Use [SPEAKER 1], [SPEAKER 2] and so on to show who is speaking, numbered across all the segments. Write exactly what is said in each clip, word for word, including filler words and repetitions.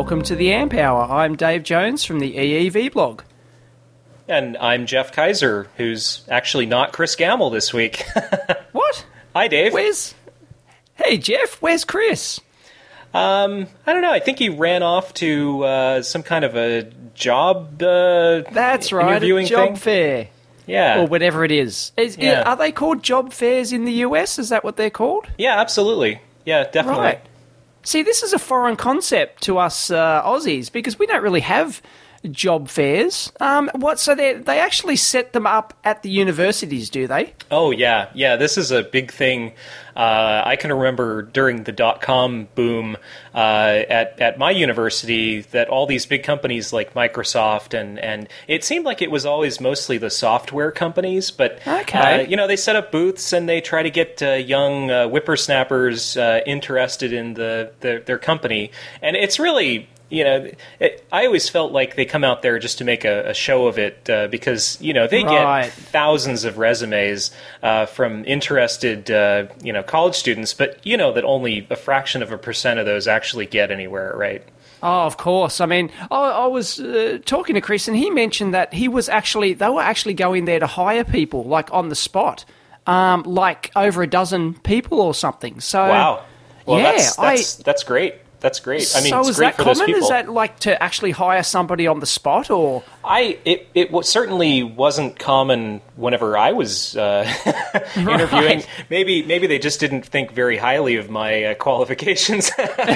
[SPEAKER 1] welcome to the Amp Hour. I'm Dave Jones from the E E V blog.
[SPEAKER 2] And I'm Jeff Kaiser, who's actually not Chris Gamble this week.
[SPEAKER 1] What?
[SPEAKER 2] Hi, Dave.
[SPEAKER 1] Where's... Hey, Jeff, where's Chris?
[SPEAKER 2] Um, I don't know. I think he ran off to uh, some kind of a job uh,
[SPEAKER 1] That's right,
[SPEAKER 2] interviewing
[SPEAKER 1] a job
[SPEAKER 2] thing.
[SPEAKER 1] fair.
[SPEAKER 2] Yeah.
[SPEAKER 1] Or whatever it is. is
[SPEAKER 2] Yeah.
[SPEAKER 1] Are they called job fairs in the U S? Is that what they're called?
[SPEAKER 2] Yeah, absolutely. Yeah, definitely.
[SPEAKER 1] Right. See, this is a foreign concept to us uh, Aussies because we don't really have job fairs. Um, what? So they they actually set them up at the universities, do they?
[SPEAKER 2] Oh, yeah. Yeah, this is a big thing. Uh, I can remember during the dot-com boom uh, at, at my university that all these big companies like Microsoft and, and it seemed like it was always mostly the software companies, but
[SPEAKER 1] Okay.
[SPEAKER 2] uh, you know, they set up booths and they try to get uh, young uh, whippersnappers uh, interested in the, the their company. And it's really... You know, it, I always felt like they come out there just to make a, a show of it uh, because, you know, they
[SPEAKER 1] Right.
[SPEAKER 2] get thousands of resumes uh, from interested, uh, you know, college students, but you know that only a fraction of a percent of those actually get anywhere, right?
[SPEAKER 1] Oh, of course. I mean, I, I was uh, talking to Chris, and he mentioned that he was actually they were actually going there to hire people, like on the spot, um, like over a dozen people or something. So,
[SPEAKER 2] Wow. Well,
[SPEAKER 1] yeah,
[SPEAKER 2] that's, that's,
[SPEAKER 1] I,
[SPEAKER 2] that's great. That's great. I mean,
[SPEAKER 1] so
[SPEAKER 2] it's
[SPEAKER 1] is
[SPEAKER 2] great
[SPEAKER 1] that
[SPEAKER 2] for
[SPEAKER 1] common?
[SPEAKER 2] those people.
[SPEAKER 1] Is that like to actually hire somebody on the spot, or
[SPEAKER 2] I it it was, certainly wasn't common whenever I was uh, interviewing.
[SPEAKER 1] Right.
[SPEAKER 2] Maybe maybe they just didn't think very highly of my uh, qualifications.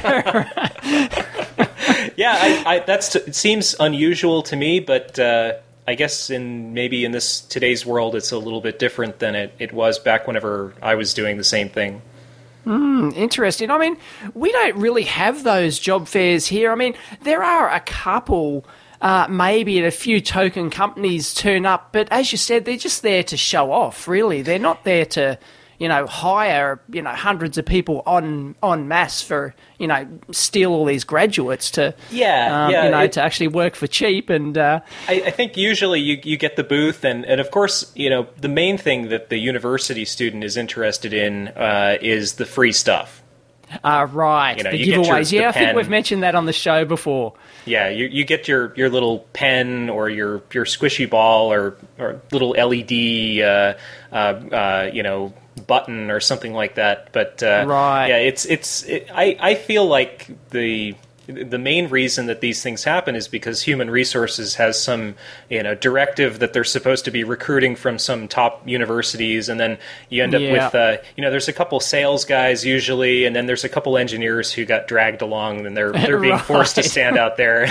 [SPEAKER 2] Yeah, I, I, that's it seems unusual to me, but uh, I guess in maybe in this today's world, it's a little bit different than it, it was back whenever I was doing the same thing.
[SPEAKER 1] Hmm, interesting. I mean, we don't really have those job fairs here. I mean, there are a couple, uh, maybe a few token companies turn up, but as you said, they're just there to show off, really. They're not there to, you know, hire, you know, hundreds of people en, en masse for, you know, steal all these graduates to,
[SPEAKER 2] Yeah,
[SPEAKER 1] um,
[SPEAKER 2] yeah,
[SPEAKER 1] you know,
[SPEAKER 2] it-
[SPEAKER 1] to actually work for cheap. And uh,
[SPEAKER 2] I, I think usually you, you get the booth, and, and of course, you know, the main thing that the university student is interested in uh, is the free stuff.
[SPEAKER 1] uh, right,
[SPEAKER 2] You know,
[SPEAKER 1] the
[SPEAKER 2] you get your-
[SPEAKER 1] giveaways.
[SPEAKER 2] the
[SPEAKER 1] Yeah, I think
[SPEAKER 2] pen.
[SPEAKER 1] we've mentioned that on the show before.
[SPEAKER 2] Yeah, you you get your, your little pen or your, your squishy ball or, or little L E D, uh, uh, uh, you know, button or something like that. But uh,
[SPEAKER 1] Right.
[SPEAKER 2] yeah, it's it's. It, I I feel like the. The main reason that these things happen is because human resources has some, you know, directive that they're supposed to be recruiting from some top universities, and then you end up
[SPEAKER 1] Yeah.
[SPEAKER 2] with, uh, you know, there's a couple sales guys usually, and then there's a couple engineers who got dragged along, and they're they're being forced to
[SPEAKER 1] Right.
[SPEAKER 2] stand out there.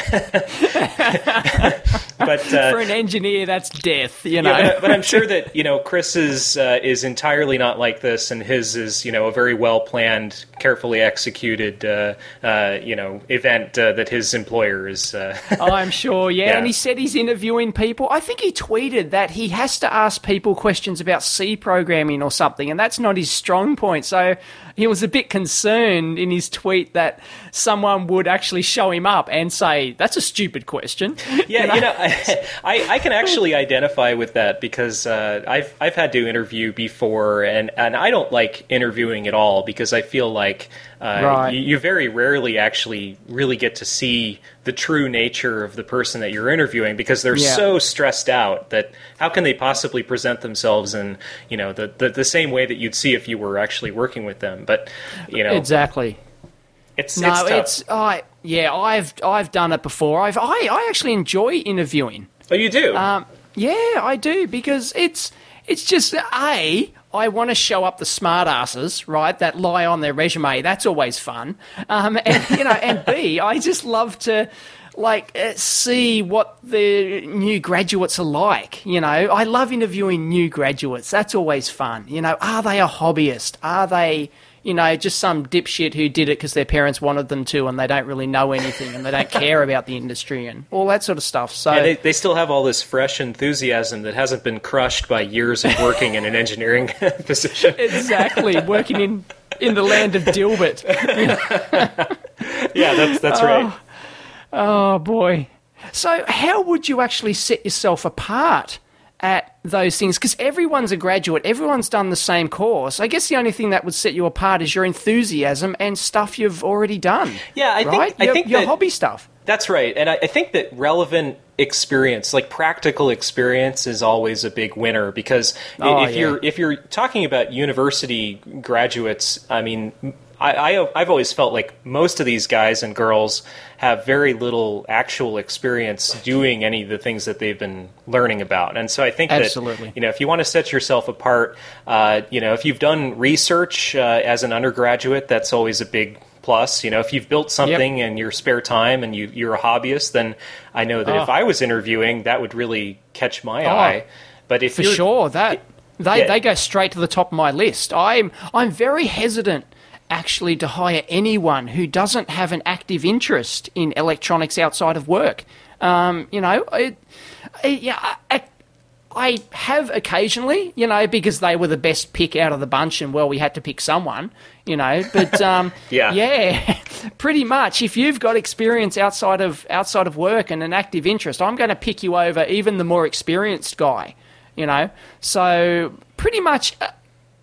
[SPEAKER 2] But uh,
[SPEAKER 1] For an engineer, that's death, you know.
[SPEAKER 2] yeah, but, but I'm sure that you know Chris is uh, is entirely not like this, and his is you know a very well planned, carefully executed uh, uh, you know event uh, that his employer is. Uh,
[SPEAKER 1] Oh, I'm sure, yeah.
[SPEAKER 2] Yeah.
[SPEAKER 1] And he said he's interviewing people. I think he tweeted that he has to ask people questions about C programming or something, and that's not his strong point. So he was a bit concerned in his tweet that someone would actually show him up and say, that's a stupid question.
[SPEAKER 2] Yeah, you know, I, I, I can actually identify with that because uh, I've I've had to interview before, and, and I don't like interviewing at all because I feel like uh,
[SPEAKER 1] Right.
[SPEAKER 2] you, you very rarely actually really get to see the true nature of the person that you're interviewing because they're
[SPEAKER 1] Yeah.
[SPEAKER 2] so stressed out that how can they possibly present themselves in you know the, the the same way that you'd see if you were actually working with them. But you know,
[SPEAKER 1] Exactly.
[SPEAKER 2] it's
[SPEAKER 1] No,
[SPEAKER 2] it's, tough.
[SPEAKER 1] it's I yeah, I've I've done it before. I've I, I actually enjoy interviewing.
[SPEAKER 2] Oh, you do.
[SPEAKER 1] Um, yeah, I do because it's it's just a I want to show up the smart asses, right, that lie on their resume. That's always fun. Um, and you know, and B, I just love to like uh, see what the new graduates are like. You know, I love interviewing new graduates. That's always fun. You know, are they a hobbyist? Are they, you know, just some dipshit who did it because their parents wanted them to and they don't really know anything and they don't care about the industry and all that sort of stuff. So
[SPEAKER 2] Yeah, they, they still have all this fresh enthusiasm that hasn't been crushed by years of working in an engineering position.
[SPEAKER 1] exactly, working in, in the land of Dilbert.
[SPEAKER 2] Yeah, that's that's right.
[SPEAKER 1] Oh, boy. So how would you actually set yourself apart at those things, because everyone's a graduate, everyone's done the same course. I guess the only thing that would set you apart is your enthusiasm and stuff you've already done.
[SPEAKER 2] Yeah, I
[SPEAKER 1] right?
[SPEAKER 2] think I
[SPEAKER 1] your,
[SPEAKER 2] think
[SPEAKER 1] your
[SPEAKER 2] that,
[SPEAKER 1] hobby stuff.
[SPEAKER 2] That's right, and I, I think that relevant experience, like practical experience, is always a big winner, because
[SPEAKER 1] Oh,
[SPEAKER 2] if
[SPEAKER 1] yeah.
[SPEAKER 2] you're if you're talking about university graduates, I mean, I, I I've always felt like most of these guys and girls have very little actual experience doing any of the things that they've been learning about, and so I think
[SPEAKER 1] Absolutely.
[SPEAKER 2] that you know if you want to set yourself apart, uh, you know if you've done research uh, as an undergraduate, that's always a big plus. You know, if you've built something
[SPEAKER 1] Yep.
[SPEAKER 2] in your spare time and you, you're a hobbyist, then I know that
[SPEAKER 1] Oh.
[SPEAKER 2] if I was interviewing, that would really catch my
[SPEAKER 1] Oh,
[SPEAKER 2] eye. But if
[SPEAKER 1] For
[SPEAKER 2] you're,
[SPEAKER 1] sure, that they,
[SPEAKER 2] Yeah.
[SPEAKER 1] they go straight to the top of my list. I'm I'm very hesitant actually to hire anyone who doesn't have an active interest in electronics outside of work. Um, you know, it, it, yeah, I, I have occasionally, you know, because they were the best pick out of the bunch, and well, we had to pick someone, you know. But um,
[SPEAKER 2] Yeah.
[SPEAKER 1] yeah, pretty much. If you've got experience outside of outside of work and an active interest, I'm going to pick you over even the more experienced guy, you know. So pretty much. Uh,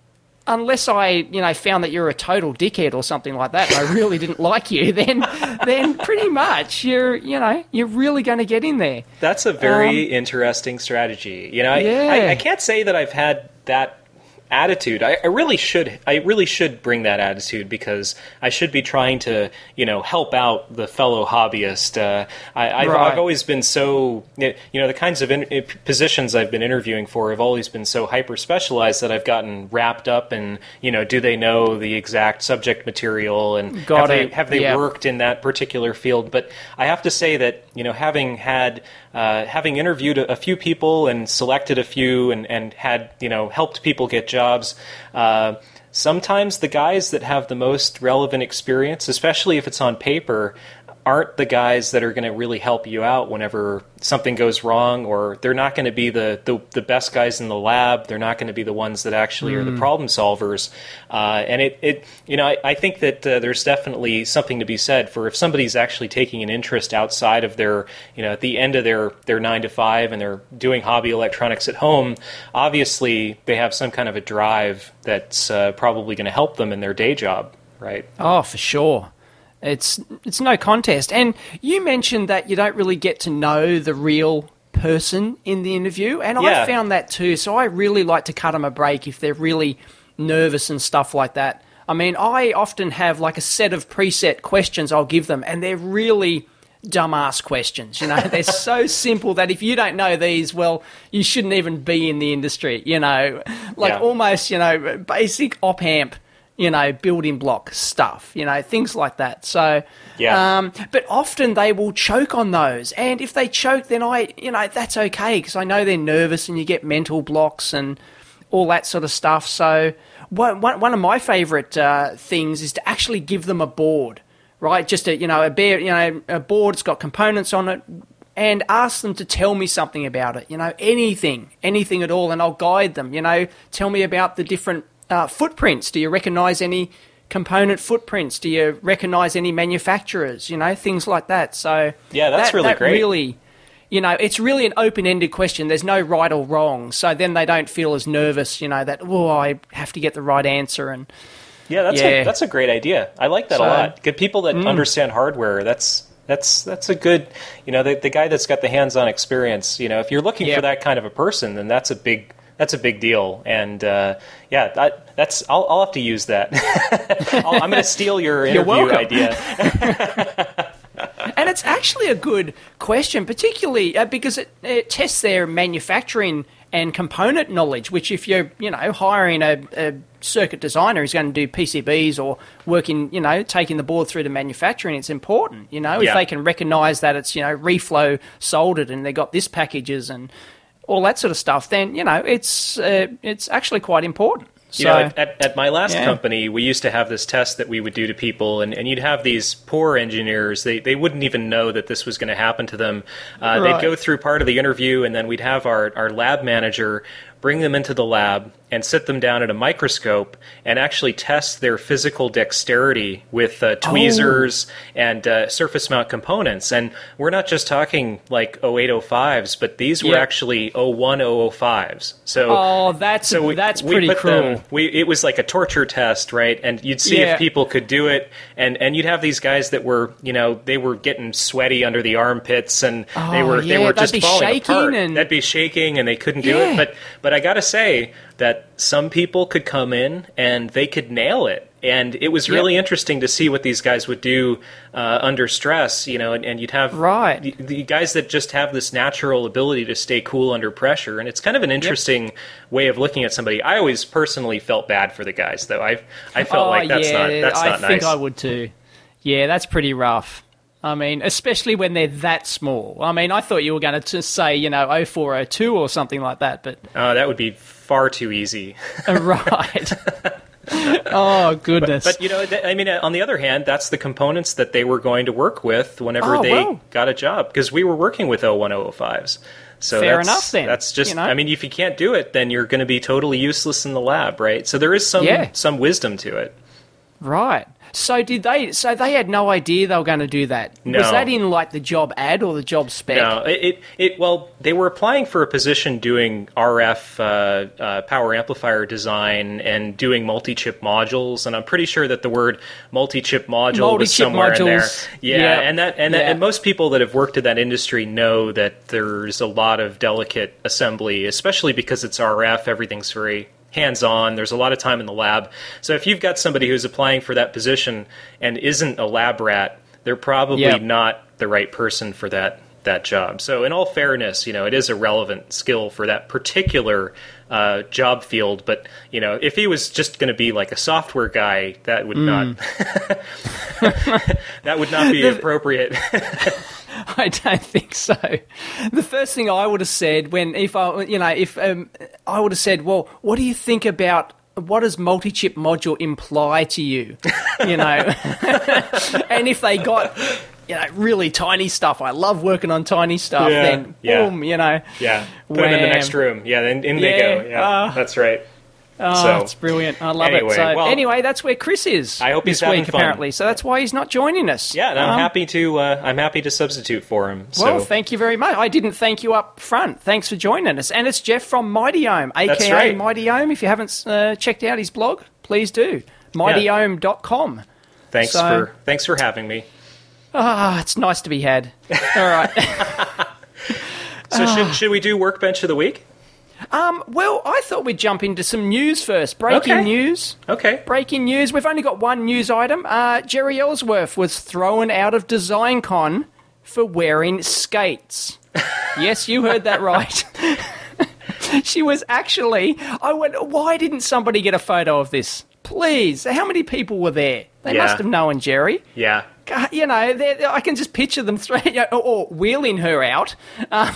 [SPEAKER 1] Unless I, you know, found that you're a total dickhead or something like that, and I really didn't like you, then, then pretty much you're, you know, you're really going to get in there.
[SPEAKER 2] that's a very
[SPEAKER 1] Um,
[SPEAKER 2] interesting strategy. You know, I,
[SPEAKER 1] Yeah.
[SPEAKER 2] I, I can't say that I've had that attitude. I, I really should. I really should bring that attitude, because I should be trying to, you know, help out the fellow hobbyist. Uh, I, I've,
[SPEAKER 1] Right.
[SPEAKER 2] I've always been so, you know, the kinds of in, positions I've been interviewing for have always been so hyper specialized that I've gotten wrapped up in, you know, do they know the exact subject material, and
[SPEAKER 1] Got
[SPEAKER 2] have they
[SPEAKER 1] it.
[SPEAKER 2] have they
[SPEAKER 1] Yeah.
[SPEAKER 2] worked in that particular field? But I have to say that, you know, having had uh, having interviewed a, a few people and selected a few and, and had, you know, helped people get jobs, uh, sometimes the guys that have the most relevant experience, especially if it's on paper, aren't the guys that are going to really help you out whenever something goes wrong, or they're not going to be the, the, the best guys in the lab. They're not going to be the ones that actually are the problem solvers. Uh, and it, it, you know, I, I think that uh, there's definitely something to be said for if somebody's actually taking an interest outside of their, you know, at the end of their, their nine to five and they're doing hobby electronics at home, obviously they have some kind of a drive that's uh, probably going to help them in their day job, right?
[SPEAKER 1] Oh, for sure. It's it's no contest. And you mentioned that you don't really get to know the real person in the interview, and
[SPEAKER 2] Yeah.
[SPEAKER 1] I found that too. So I really like to cut them a break if they're really nervous and stuff like that. I mean, I often have like a set of preset questions I'll give them, and they're really dumbass questions. You know, they're so simple that if you don't know these, well, you shouldn't even be in the industry. You know, like
[SPEAKER 2] Yeah.
[SPEAKER 1] almost, you know, basic op amp, you know, building block stuff, you know, things like that. So,
[SPEAKER 2] Yeah.
[SPEAKER 1] um, but often they will choke on those. And if they choke, then I, you know, that's okay, because I know they're nervous and you get mental blocks and all that sort of stuff. So one, one, one of my favourite uh, things is to actually give them a board, right? Just a, you know, a bare, you know, a board that's got components on it, and ask them to tell me something about it, you know, anything, anything at all, and I'll guide them, you know, tell me about the different Uh, footprints. Do you recognize any component footprints? Do you recognize any manufacturers? You know, things like that. So
[SPEAKER 2] Yeah, that's
[SPEAKER 1] that,
[SPEAKER 2] really
[SPEAKER 1] that
[SPEAKER 2] great.
[SPEAKER 1] Really, you know, it's really an open-ended question. There's no right or wrong. So then they don't feel as nervous, you know, that, oh, I have to get the right answer. And
[SPEAKER 2] Yeah, that's
[SPEAKER 1] Yeah.
[SPEAKER 2] a that's a great idea. I like that
[SPEAKER 1] So-
[SPEAKER 2] a lot. Good people that understand hardware. That's that's that's a good, you know, the the guy that's got the hands-on experience. You know, if you're looking
[SPEAKER 1] Yep.
[SPEAKER 2] for that kind of a person, then that's a big that's a big deal. And uh, yeah, that, that's I'll I'll have to use that. I'll, I'm going to steal your interview
[SPEAKER 1] welcome.
[SPEAKER 2] idea.
[SPEAKER 1] And it's actually a good question, particularly uh, because it, it tests their manufacturing and component knowledge, which if you're, you know, hiring a, a circuit designer who's going to do P C Bs or working, you know, taking the board through to manufacturing, it's important, you know,
[SPEAKER 2] Yeah.
[SPEAKER 1] if they can recognise that it's, you know, reflow soldered and they've got this packages and all that sort of stuff, then, you know, it's uh, it's actually quite important.
[SPEAKER 2] You
[SPEAKER 1] So,
[SPEAKER 2] know, at, at, at my last
[SPEAKER 1] yeah.
[SPEAKER 2] company, we used to have this test that we would do to people, and, and you'd have these poor engineers. They they wouldn't even know that this was going to happen to them. Uh,
[SPEAKER 1] Right.
[SPEAKER 2] They'd go through part of the interview, and then we'd have our, our lab manager bring them into the lab, and sit them down at a microscope and actually test their physical dexterity with uh, tweezers oh. and uh, surface mount components. And we're not just talking like oh eight oh fives, but these were yep. actually oh one oh oh fives. So,
[SPEAKER 1] oh, that's so we, that's pretty
[SPEAKER 2] we put
[SPEAKER 1] cool.
[SPEAKER 2] Them, we, it was like a torture test, right? And you'd see yeah. if people could do it. And, and you'd have these guys that were, you know, they were getting sweaty under the armpits, and
[SPEAKER 1] oh,
[SPEAKER 2] they were
[SPEAKER 1] yeah,
[SPEAKER 2] they were just falling apart.
[SPEAKER 1] And...
[SPEAKER 2] That'd be shaking, and they couldn't do
[SPEAKER 1] yeah.
[SPEAKER 2] it. But but I got to say that some people could come in and they could nail it. And it was really yep. interesting to see what these guys would do uh, under stress, you know, and, and you'd have
[SPEAKER 1] right.
[SPEAKER 2] the, the guys that just have this natural ability to stay cool under pressure. And it's kind of an interesting yep. way of looking at somebody. I always personally felt bad for the guys, though. I I felt
[SPEAKER 1] oh,
[SPEAKER 2] like that's
[SPEAKER 1] yeah,
[SPEAKER 2] not that's
[SPEAKER 1] I
[SPEAKER 2] not nice.
[SPEAKER 1] I think I would too. Yeah, that's pretty rough. I mean, especially when they're that small. I mean, I thought you were going to just say, you know, oh four oh two or something like that, but...
[SPEAKER 2] Oh, that would be far too easy.
[SPEAKER 1] Right. Oh, goodness.
[SPEAKER 2] But, but, you know, th- I mean, on the other hand, that's the components that they were going to work with whenever
[SPEAKER 1] oh,
[SPEAKER 2] they
[SPEAKER 1] well. got
[SPEAKER 2] a job, because we were working with oh one oh oh fives. So
[SPEAKER 1] Fair
[SPEAKER 2] that's,
[SPEAKER 1] enough, then.
[SPEAKER 2] That's just,
[SPEAKER 1] you know?
[SPEAKER 2] I mean, if you can't do it, then you're going to be totally useless in the lab, right? So there is some
[SPEAKER 1] yeah.
[SPEAKER 2] some wisdom to it.
[SPEAKER 1] Right. So did they? So they had no idea they were going to do that.
[SPEAKER 2] No.
[SPEAKER 1] Was that in like the job ad or the job spec?
[SPEAKER 2] No. It it, it well, they were applying for a position doing R F uh, uh, power amplifier design and doing multi-chip modules, and I'm pretty sure that the word multi-chip module
[SPEAKER 1] multi-chip
[SPEAKER 2] was somewhere
[SPEAKER 1] modules.
[SPEAKER 2] in there. Yeah,
[SPEAKER 1] yeah.
[SPEAKER 2] and that and,
[SPEAKER 1] yeah.
[SPEAKER 2] that, and most people that have worked in that industry know that there's a lot of delicate assembly, especially because it's R F. Everything's very hands-on. There's a lot of time in the lab. So if you've got somebody who's applying for that position and isn't a lab rat, they're probably
[SPEAKER 1] yep.
[SPEAKER 2] not the right person for that that job. So in all fairness, you know, it is a relevant skill for that particular uh, job field. But, you know, if he was just going to be like a software guy, that would mm. not that would not be appropriate.
[SPEAKER 1] I don't think so. The first thing I would have said when, if I, you know, if um, I would have said, well, what do you think about, what does multi-chip module imply to you? You know, and if they got, you know, really tiny stuff, I love working on tiny stuff,
[SPEAKER 2] yeah,
[SPEAKER 1] then boom,
[SPEAKER 2] yeah.
[SPEAKER 1] you know.
[SPEAKER 2] Yeah, put them in the next room. Yeah, then in
[SPEAKER 1] yeah,
[SPEAKER 2] they go. Yeah, uh, that's right.
[SPEAKER 1] Oh,
[SPEAKER 2] so,
[SPEAKER 1] it's brilliant. I love
[SPEAKER 2] anyway,
[SPEAKER 1] it. So
[SPEAKER 2] well,
[SPEAKER 1] anyway, that's where Chris is.
[SPEAKER 2] I hope he's
[SPEAKER 1] this
[SPEAKER 2] having
[SPEAKER 1] week,
[SPEAKER 2] fun.
[SPEAKER 1] apparently. So that's why he's not joining us.
[SPEAKER 2] Yeah, and I'm
[SPEAKER 1] um,
[SPEAKER 2] happy to. Uh, I'm happy to substitute for him. So.
[SPEAKER 1] Well, thank you very much. I didn't thank you up front. Thanks for joining us. And it's Jeff from Mighty Ohm, aka
[SPEAKER 2] that's right.
[SPEAKER 1] Mighty Ohm. If you haven't uh, checked out his blog, please do. mighty ohm dot com.
[SPEAKER 2] Yeah. Thanks so, for thanks for having me.
[SPEAKER 1] Ah, oh, it's nice to be had. All right.
[SPEAKER 2] So should should we do Workbench of the Week?
[SPEAKER 1] Um, well, I thought we'd jump into some news first. Breaking
[SPEAKER 2] okay.
[SPEAKER 1] news.
[SPEAKER 2] Okay.
[SPEAKER 1] Breaking news. We've only got one news item. Uh, Jerry Ellsworth was thrown out of DesignCon for wearing skates. Yes, you heard that right. She was actually... I went, why didn't somebody get a photo of this? Please. How many people were there? They
[SPEAKER 2] yeah.
[SPEAKER 1] must have known Jerry.
[SPEAKER 2] Yeah.
[SPEAKER 1] You know, I can just picture them throw, or, or wheeling her out. Um...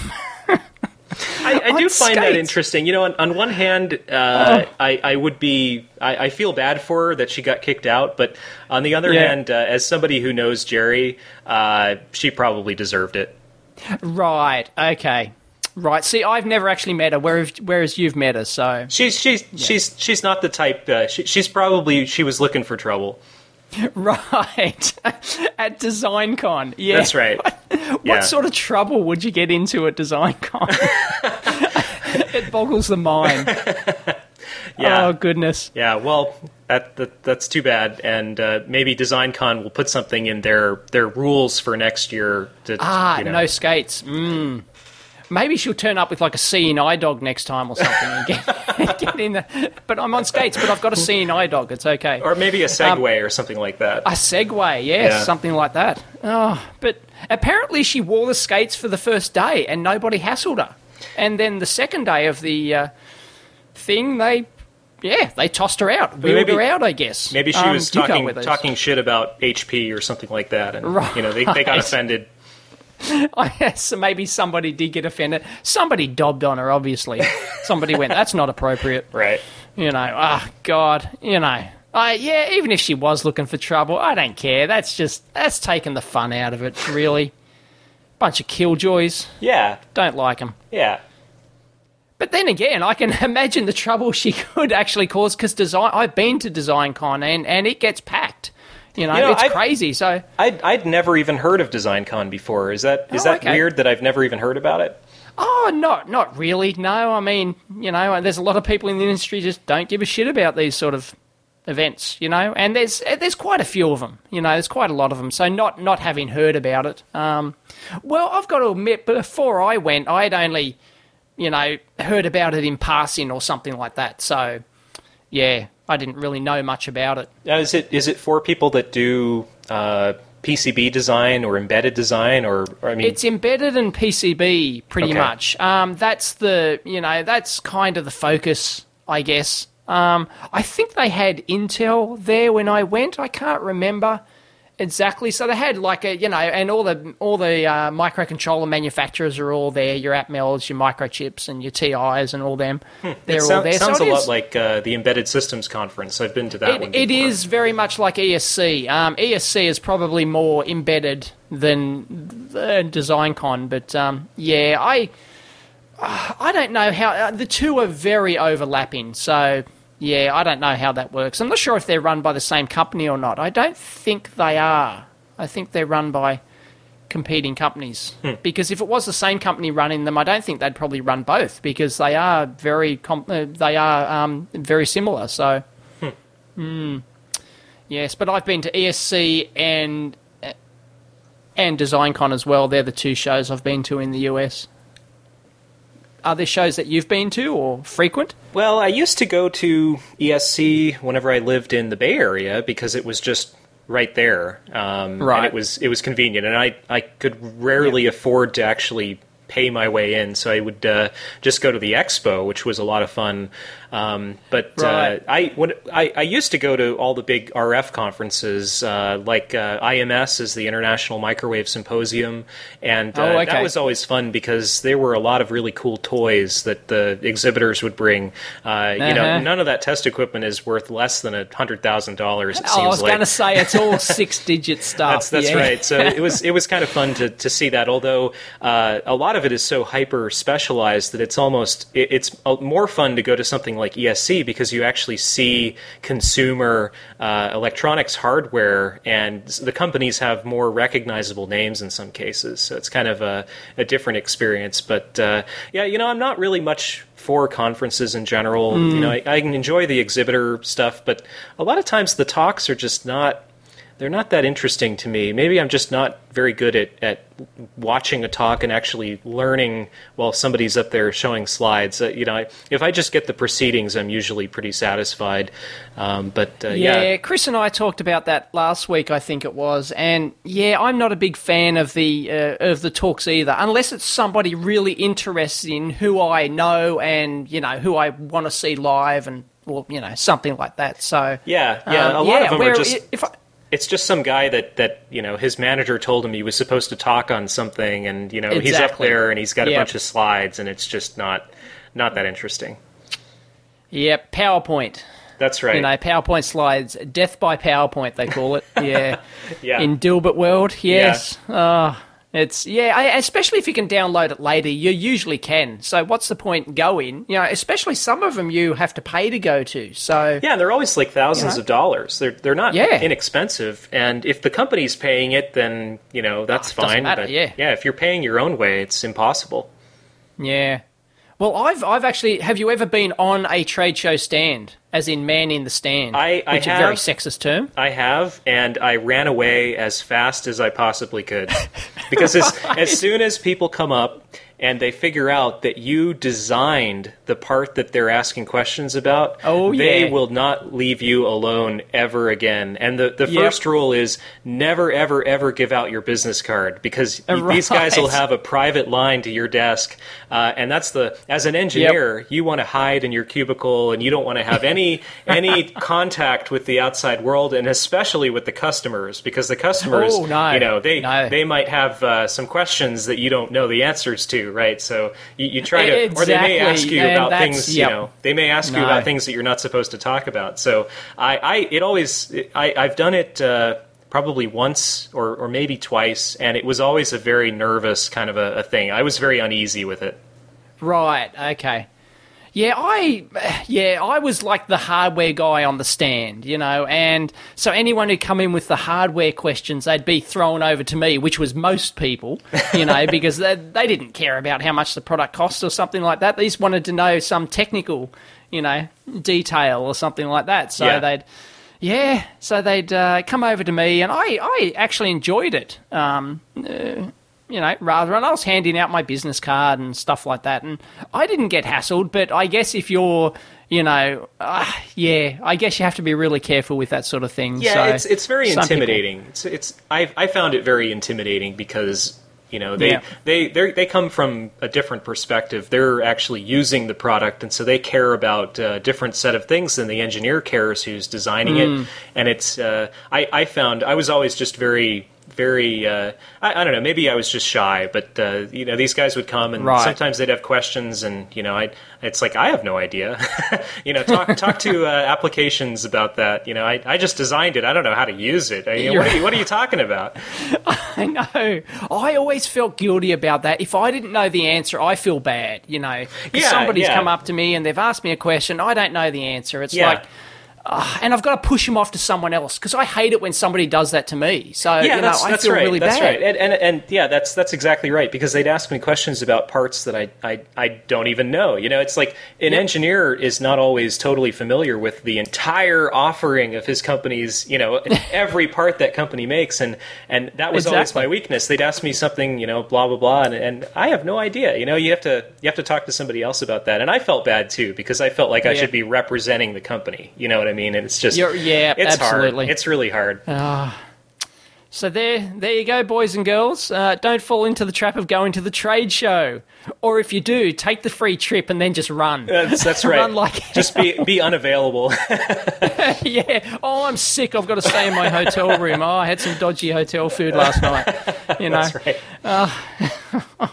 [SPEAKER 2] I, I do find
[SPEAKER 1] skates.
[SPEAKER 2] that interesting. You know, on, on one hand, uh, oh. I, I would be, I, I feel bad for her that she got kicked out, but on the other
[SPEAKER 1] yeah.
[SPEAKER 2] hand, uh, as somebody who knows Jerry, uh, she probably deserved it.
[SPEAKER 1] Right. Okay. Right. See, I've never actually met her, whereas, whereas you've met her. So
[SPEAKER 2] she's she's yeah. she's she's not the type. Uh, she, she's probably she was looking for trouble.
[SPEAKER 1] Right. At DesignCon. Yeah.
[SPEAKER 2] That's right.
[SPEAKER 1] What
[SPEAKER 2] yeah.
[SPEAKER 1] sort of trouble would you get into at DesignCon? It boggles the mind.
[SPEAKER 2] Yeah.
[SPEAKER 1] Oh, goodness.
[SPEAKER 2] Yeah, well, that, that that's too bad. And uh, maybe DesignCon will put something in their, their rules for next year. To,
[SPEAKER 1] ah,
[SPEAKER 2] you know.
[SPEAKER 1] no skates. Mm. Maybe she'll turn up with like a seeing eye dog next time or something and get, get in there. But I'm on skates, but I've got a seeing eye dog. It's okay.
[SPEAKER 2] Or maybe a Segway um, or something like that.
[SPEAKER 1] A Segway, yes,
[SPEAKER 2] yeah.
[SPEAKER 1] something like that. Oh, but apparently she wore the skates for the first day and nobody hassled her. And then the second day of the uh, thing, they, yeah, they tossed her out, wheeled
[SPEAKER 2] maybe,
[SPEAKER 1] her out, I guess.
[SPEAKER 2] Maybe she um, was talking talking shit about H P or something like that, and
[SPEAKER 1] right.
[SPEAKER 2] you know they they got offended.
[SPEAKER 1] I guess so maybe somebody did get offended. Somebody dobbed on her, obviously. Somebody went, that's not appropriate.
[SPEAKER 2] Right.
[SPEAKER 1] You know, ah, oh, God, you know. I, yeah, even if she was looking for trouble, I don't care. That's just, that's taking the fun out of it, really. Bunch of killjoys.
[SPEAKER 2] Yeah.
[SPEAKER 1] Don't like them.
[SPEAKER 2] Yeah.
[SPEAKER 1] But then again, I can imagine the trouble she could actually cause, because design. I've been to DesignCon and, and it gets packed. You know, you know it's I've, crazy. So
[SPEAKER 2] I'd, I'd never even heard of DesignCon before. Is that is oh, that okay. weird that I've never even heard about it?
[SPEAKER 1] Oh, not not really. No, I mean, you know, there's a lot of people in the industry just don't give a shit about these sort of events, you know, and there's there's quite a few of them. You know, there's quite a lot of them. So not not having heard about it. Um, well, I've got to admit, before I went, I'd only, you know, heard about it in passing or something like that. So, yeah, I didn't really know much about it.
[SPEAKER 2] Now, is it is it for people that do uh, P C B design or embedded design, or, or I mean,
[SPEAKER 1] it's embedded and P C B pretty okay. much. Um, that's the you know that's kind of the focus, I guess. Um, I think they had Intel there when I went. I can't remember exactly. So they had like a, you know, and all the all the uh, microcontroller manufacturers are all there. Your Atmels, your Microchips, and your T Is, and all them. Hmm. They're
[SPEAKER 2] sound,
[SPEAKER 1] all there.
[SPEAKER 2] Sounds
[SPEAKER 1] so
[SPEAKER 2] a
[SPEAKER 1] is,
[SPEAKER 2] lot like uh, the Embedded Systems Conference. I've been to that
[SPEAKER 1] it,
[SPEAKER 2] one before.
[SPEAKER 1] It is very much like E S C. Um, E S C is probably more embedded than uh, DesignCon, but um, yeah, I uh, I don't know how uh, the two are very overlapping. So. Yeah, I don't know how that works. I'm not sure if they're run by the same company or not. I don't think they are. I think they're run by competing companies. Hmm. Because if it was the same company running them, I don't think they'd probably run both, because they are very comp- uh, they are um, very similar. So, hmm. Mm, yes, but I've been to E S C and uh, and DesignCon as well. They're the two shows I've been to in the U S. Are there shows that you've been to or frequent?
[SPEAKER 2] Well, I used to go to E S C whenever I lived in the Bay Area because it was just right there. Um,
[SPEAKER 1] right.
[SPEAKER 2] And it was it was convenient, and I, I could rarely yeah. afford to actually pay my way in, so I would uh, just go to the expo, which was a lot of fun. Um, but
[SPEAKER 1] right.
[SPEAKER 2] uh, I, when, I I used to go to all the big R F conferences, uh, like uh, I M S is the International Microwave Symposium, and uh,
[SPEAKER 1] oh, okay.
[SPEAKER 2] that was always fun because there were a lot of really cool toys that the exhibitors would bring. Uh, uh-huh. You know, none of that test equipment is worth less than a hundred thousand dollars. It seems
[SPEAKER 1] oh, I was
[SPEAKER 2] like.
[SPEAKER 1] going to say it's all six-digit stuff.
[SPEAKER 2] That's that's
[SPEAKER 1] yeah.
[SPEAKER 2] right. So it was it was kind of fun to to see that. Although uh, a lot of it is so hyper specialized that it's almost it, it's more fun to go to something like E S C because you actually see consumer uh, electronics hardware, and the companies have more recognizable names in some cases. So it's kind of a, a different experience. But uh, yeah, you know, I'm not really much for conferences in general. Mm. You know, I, I can enjoy the exhibitor stuff, but a lot of times the talks are just not. They're not that interesting to me. Maybe I'm just not very good at, at watching a talk and actually learning while somebody's up there showing slides. Uh, you know, if I just get the proceedings, I'm usually pretty satisfied. Um, but uh, yeah.
[SPEAKER 1] yeah, Chris and I talked about that last week, I think it was. And yeah, I'm not a big fan of the uh, of the talks either, unless it's somebody really interested in who I know and you know who I want to see live, and or you know something like that. So
[SPEAKER 2] yeah, yeah,
[SPEAKER 1] um,
[SPEAKER 2] a lot
[SPEAKER 1] yeah,
[SPEAKER 2] of them
[SPEAKER 1] where,
[SPEAKER 2] are just.
[SPEAKER 1] If I,
[SPEAKER 2] It's just some guy that, that, you know, his manager told him he was supposed to talk on something, and, you know,
[SPEAKER 1] exactly.
[SPEAKER 2] he's up there and he's got a
[SPEAKER 1] yep.
[SPEAKER 2] bunch of slides, and it's just not not that interesting.
[SPEAKER 1] Yep, PowerPoint.
[SPEAKER 2] That's right.
[SPEAKER 1] You know, PowerPoint slides. Death by PowerPoint, they call it. Yeah.
[SPEAKER 2] yeah.
[SPEAKER 1] In Dilbert World, yes. Yeah. Oh, it's, yeah, I, especially if you can download it later, you usually can. So what's the point going? You know, especially some of them you have to pay to go to. So
[SPEAKER 2] yeah, they're always like thousands you know. of dollars. They're they're not
[SPEAKER 1] yeah.
[SPEAKER 2] inexpensive. And if the company's paying it, then, you know, that's
[SPEAKER 1] oh,
[SPEAKER 2] fine.
[SPEAKER 1] Matter,
[SPEAKER 2] but
[SPEAKER 1] yeah.
[SPEAKER 2] yeah, if you're paying your own way, it's impossible.
[SPEAKER 1] Yeah. Well, I've I've actually. Have you ever been on a trade show stand, as in man in the stand?
[SPEAKER 2] I, I
[SPEAKER 1] which
[SPEAKER 2] have.
[SPEAKER 1] is a very sexist term.
[SPEAKER 2] I have, and I ran away as fast as I possibly could, because as
[SPEAKER 1] right.
[SPEAKER 2] as soon as people come up and they figure out that you designed the part that they're asking questions about,
[SPEAKER 1] oh,
[SPEAKER 2] they
[SPEAKER 1] yeah.
[SPEAKER 2] will not leave you alone ever again. And the, the
[SPEAKER 1] yep.
[SPEAKER 2] first rule is never, ever, ever give out your business card, because
[SPEAKER 1] right.
[SPEAKER 2] these guys will have a private line to your desk. Uh, and that's the, as an engineer, yep. you want to hide in your cubicle, and you don't want to have any any contact with the outside world, and especially with the customers, because the customers,
[SPEAKER 1] oh, no.
[SPEAKER 2] you know, they,
[SPEAKER 1] no.
[SPEAKER 2] they might have uh, some questions that you don't know the answers to. Right, so you, you try to,
[SPEAKER 1] exactly.
[SPEAKER 2] or they may ask you
[SPEAKER 1] and
[SPEAKER 2] about things.
[SPEAKER 1] Yep.
[SPEAKER 2] You know, they may ask
[SPEAKER 1] no.
[SPEAKER 2] you about things that you're not supposed to talk about. So I, I it always, I, I've done it uh, probably once or, or maybe twice, and it was always a very nervous kind of a, a thing. I was very uneasy with it.
[SPEAKER 1] Right. Okay. Yeah, I yeah, I was like the hardware guy on the stand, you know, and so anyone who'd come in with the hardware questions, they'd be thrown over to me, which was most people, you know, because they, they didn't care about how much the product costs or something like that. They just wanted to know some technical, you know, detail or something like that. So
[SPEAKER 2] yeah.
[SPEAKER 1] they'd, yeah, so they'd uh, come over to me, and I, I actually enjoyed it. Um, uh, You know, rather, and I was handing out my business card and stuff like that, and I didn't get hassled, but I guess if you're, you know, uh, yeah, I guess you have to be really careful with that sort of thing.
[SPEAKER 2] Yeah,
[SPEAKER 1] so
[SPEAKER 2] it's it's very
[SPEAKER 1] some
[SPEAKER 2] intimidating.
[SPEAKER 1] people-
[SPEAKER 2] It's it's I I found it very intimidating because, you know, they
[SPEAKER 1] Yeah.
[SPEAKER 2] they they they come from a different perspective. They're actually using the product, and so they care about a different set of things than the engineer cares who's designing
[SPEAKER 1] Mm.
[SPEAKER 2] it. And it's uh, I I found I was always just very. Very, uh, I, I don't know. Maybe I was just shy, but uh, you know, these guys would come, and
[SPEAKER 1] Right.
[SPEAKER 2] sometimes they'd have questions, and you know, I, it's like I have no idea. you know, talk talk to uh, applications about that. You know, I, I just designed it. I don't know how to use it. I, you know, what, are you, what are you talking about?
[SPEAKER 1] I know. I always felt guilty about that. If I didn't know the answer, I feel bad, you know. If
[SPEAKER 2] Yeah,
[SPEAKER 1] somebody's
[SPEAKER 2] yeah.
[SPEAKER 1] come up to me and they've asked me a question, I don't know the answer. It's
[SPEAKER 2] Yeah.
[SPEAKER 1] like, uh, and I've got to push them off to someone else because I hate it when somebody does that to me. So,
[SPEAKER 2] Yeah,
[SPEAKER 1] you know,
[SPEAKER 2] that's,
[SPEAKER 1] I
[SPEAKER 2] that's
[SPEAKER 1] feel
[SPEAKER 2] right.
[SPEAKER 1] really
[SPEAKER 2] that's
[SPEAKER 1] bad.
[SPEAKER 2] right. And, and and yeah, that's that's exactly right. Because they'd ask me questions about parts that I I, I don't even know. You know, it's like an
[SPEAKER 1] Yep.
[SPEAKER 2] engineer is not always totally familiar with the entire offering of his company's, you know, every part that company makes, and and that was always
[SPEAKER 1] Exactly.
[SPEAKER 2] my weakness. They'd ask me something, you know, blah blah blah, and, and I have no idea. You know, you have to you have to talk to somebody else about that. And I felt bad too because I felt like I
[SPEAKER 1] Yeah.
[SPEAKER 2] should be representing the company. You know what I mean? And it's just
[SPEAKER 1] You're- yeah,
[SPEAKER 2] it's
[SPEAKER 1] absolutely.
[SPEAKER 2] hard. It's really hard.
[SPEAKER 1] So there, there you go, boys and girls. Uh, don't fall into the trap of going to the trade show, or if you do, take the free trip and then just run.
[SPEAKER 2] That's, that's right.
[SPEAKER 1] Run like
[SPEAKER 2] Just be be unavailable.
[SPEAKER 1] yeah. Oh, I'm sick. I've got to stay in my hotel room. Oh, I had some dodgy hotel food last night. You know.
[SPEAKER 2] That's right.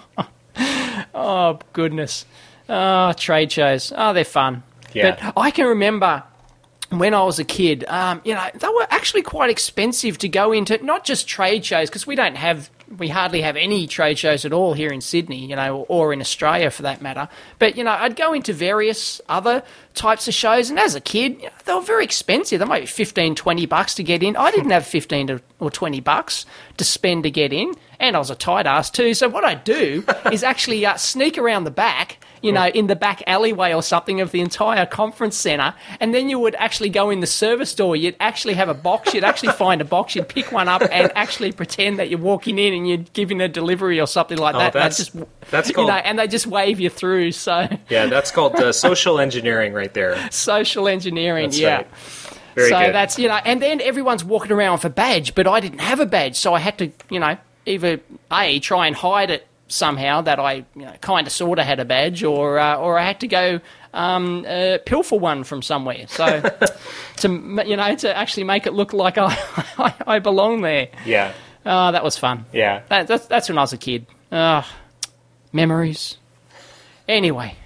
[SPEAKER 1] Oh goodness. Oh, trade shows. Oh, they're fun.
[SPEAKER 2] Yeah.
[SPEAKER 1] But I can remember when I was a kid, um, you know, they were actually quite expensive to go into, not just trade shows, because we don't have, we hardly have any trade shows at all here in Sydney, you know, or in Australia for that matter. But, you know, I'd go into various other types of shows, and as a kid, you know, they were very expensive. They might be fifteen, twenty bucks to get in. I didn't have fifteen to, or twenty bucks to spend to get in, and I was a tight ass too. So what I'd do is actually uh, sneak around the back, you know, in the back alleyway or something of the entire conference centre, and then you would actually go in the service door. You'd actually have a box. You'd actually find a box. You'd pick one up and actually pretend that you're walking in and you're giving a delivery or something like
[SPEAKER 2] Oh,
[SPEAKER 1] that.
[SPEAKER 2] that's-
[SPEAKER 1] and just,
[SPEAKER 2] that's
[SPEAKER 1] you
[SPEAKER 2] called-
[SPEAKER 1] know, and they just wave you through. So
[SPEAKER 2] Yeah, that's called uh, social engineering right there.
[SPEAKER 1] social engineering,
[SPEAKER 2] That's
[SPEAKER 1] yeah.
[SPEAKER 2] right. Very
[SPEAKER 1] so
[SPEAKER 2] good.
[SPEAKER 1] that's, you know, and then everyone's walking around with a badge, but I didn't have a badge, so I had to, you know, either A, try and hide it somehow that I, you know, kind of sort of had a badge, or uh, or I had to go um, uh, pilfer one from somewhere. So to m- you know, to actually make it look like I I, I belong there.
[SPEAKER 2] Yeah,
[SPEAKER 1] Oh, that was fun.
[SPEAKER 2] yeah.
[SPEAKER 1] That, that's that's when I was a kid. Oh, memories. Anyway,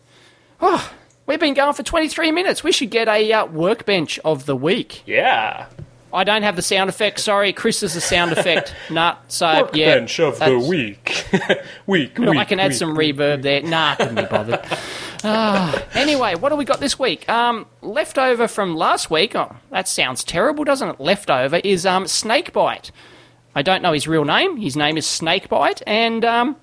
[SPEAKER 1] oh, we've been going for twenty-three minutes. We should get a uh, workbench of the week.
[SPEAKER 2] Yeah.
[SPEAKER 1] I don't have the sound effect. Sorry, Chris is the sound effect. Nah, so yeah.
[SPEAKER 2] Workbench of the
[SPEAKER 1] that's-
[SPEAKER 2] week. week,
[SPEAKER 1] No,
[SPEAKER 2] week,
[SPEAKER 1] I can add
[SPEAKER 2] week,
[SPEAKER 1] some
[SPEAKER 2] week.
[SPEAKER 1] reverb there. Nah, couldn't be bothered. Ah, anyway, what do we got this week? Um, leftover from last week. Oh, that sounds terrible, doesn't it? Leftover is um, Snakebite. I don't know his real name. His name is Snakebite, and um,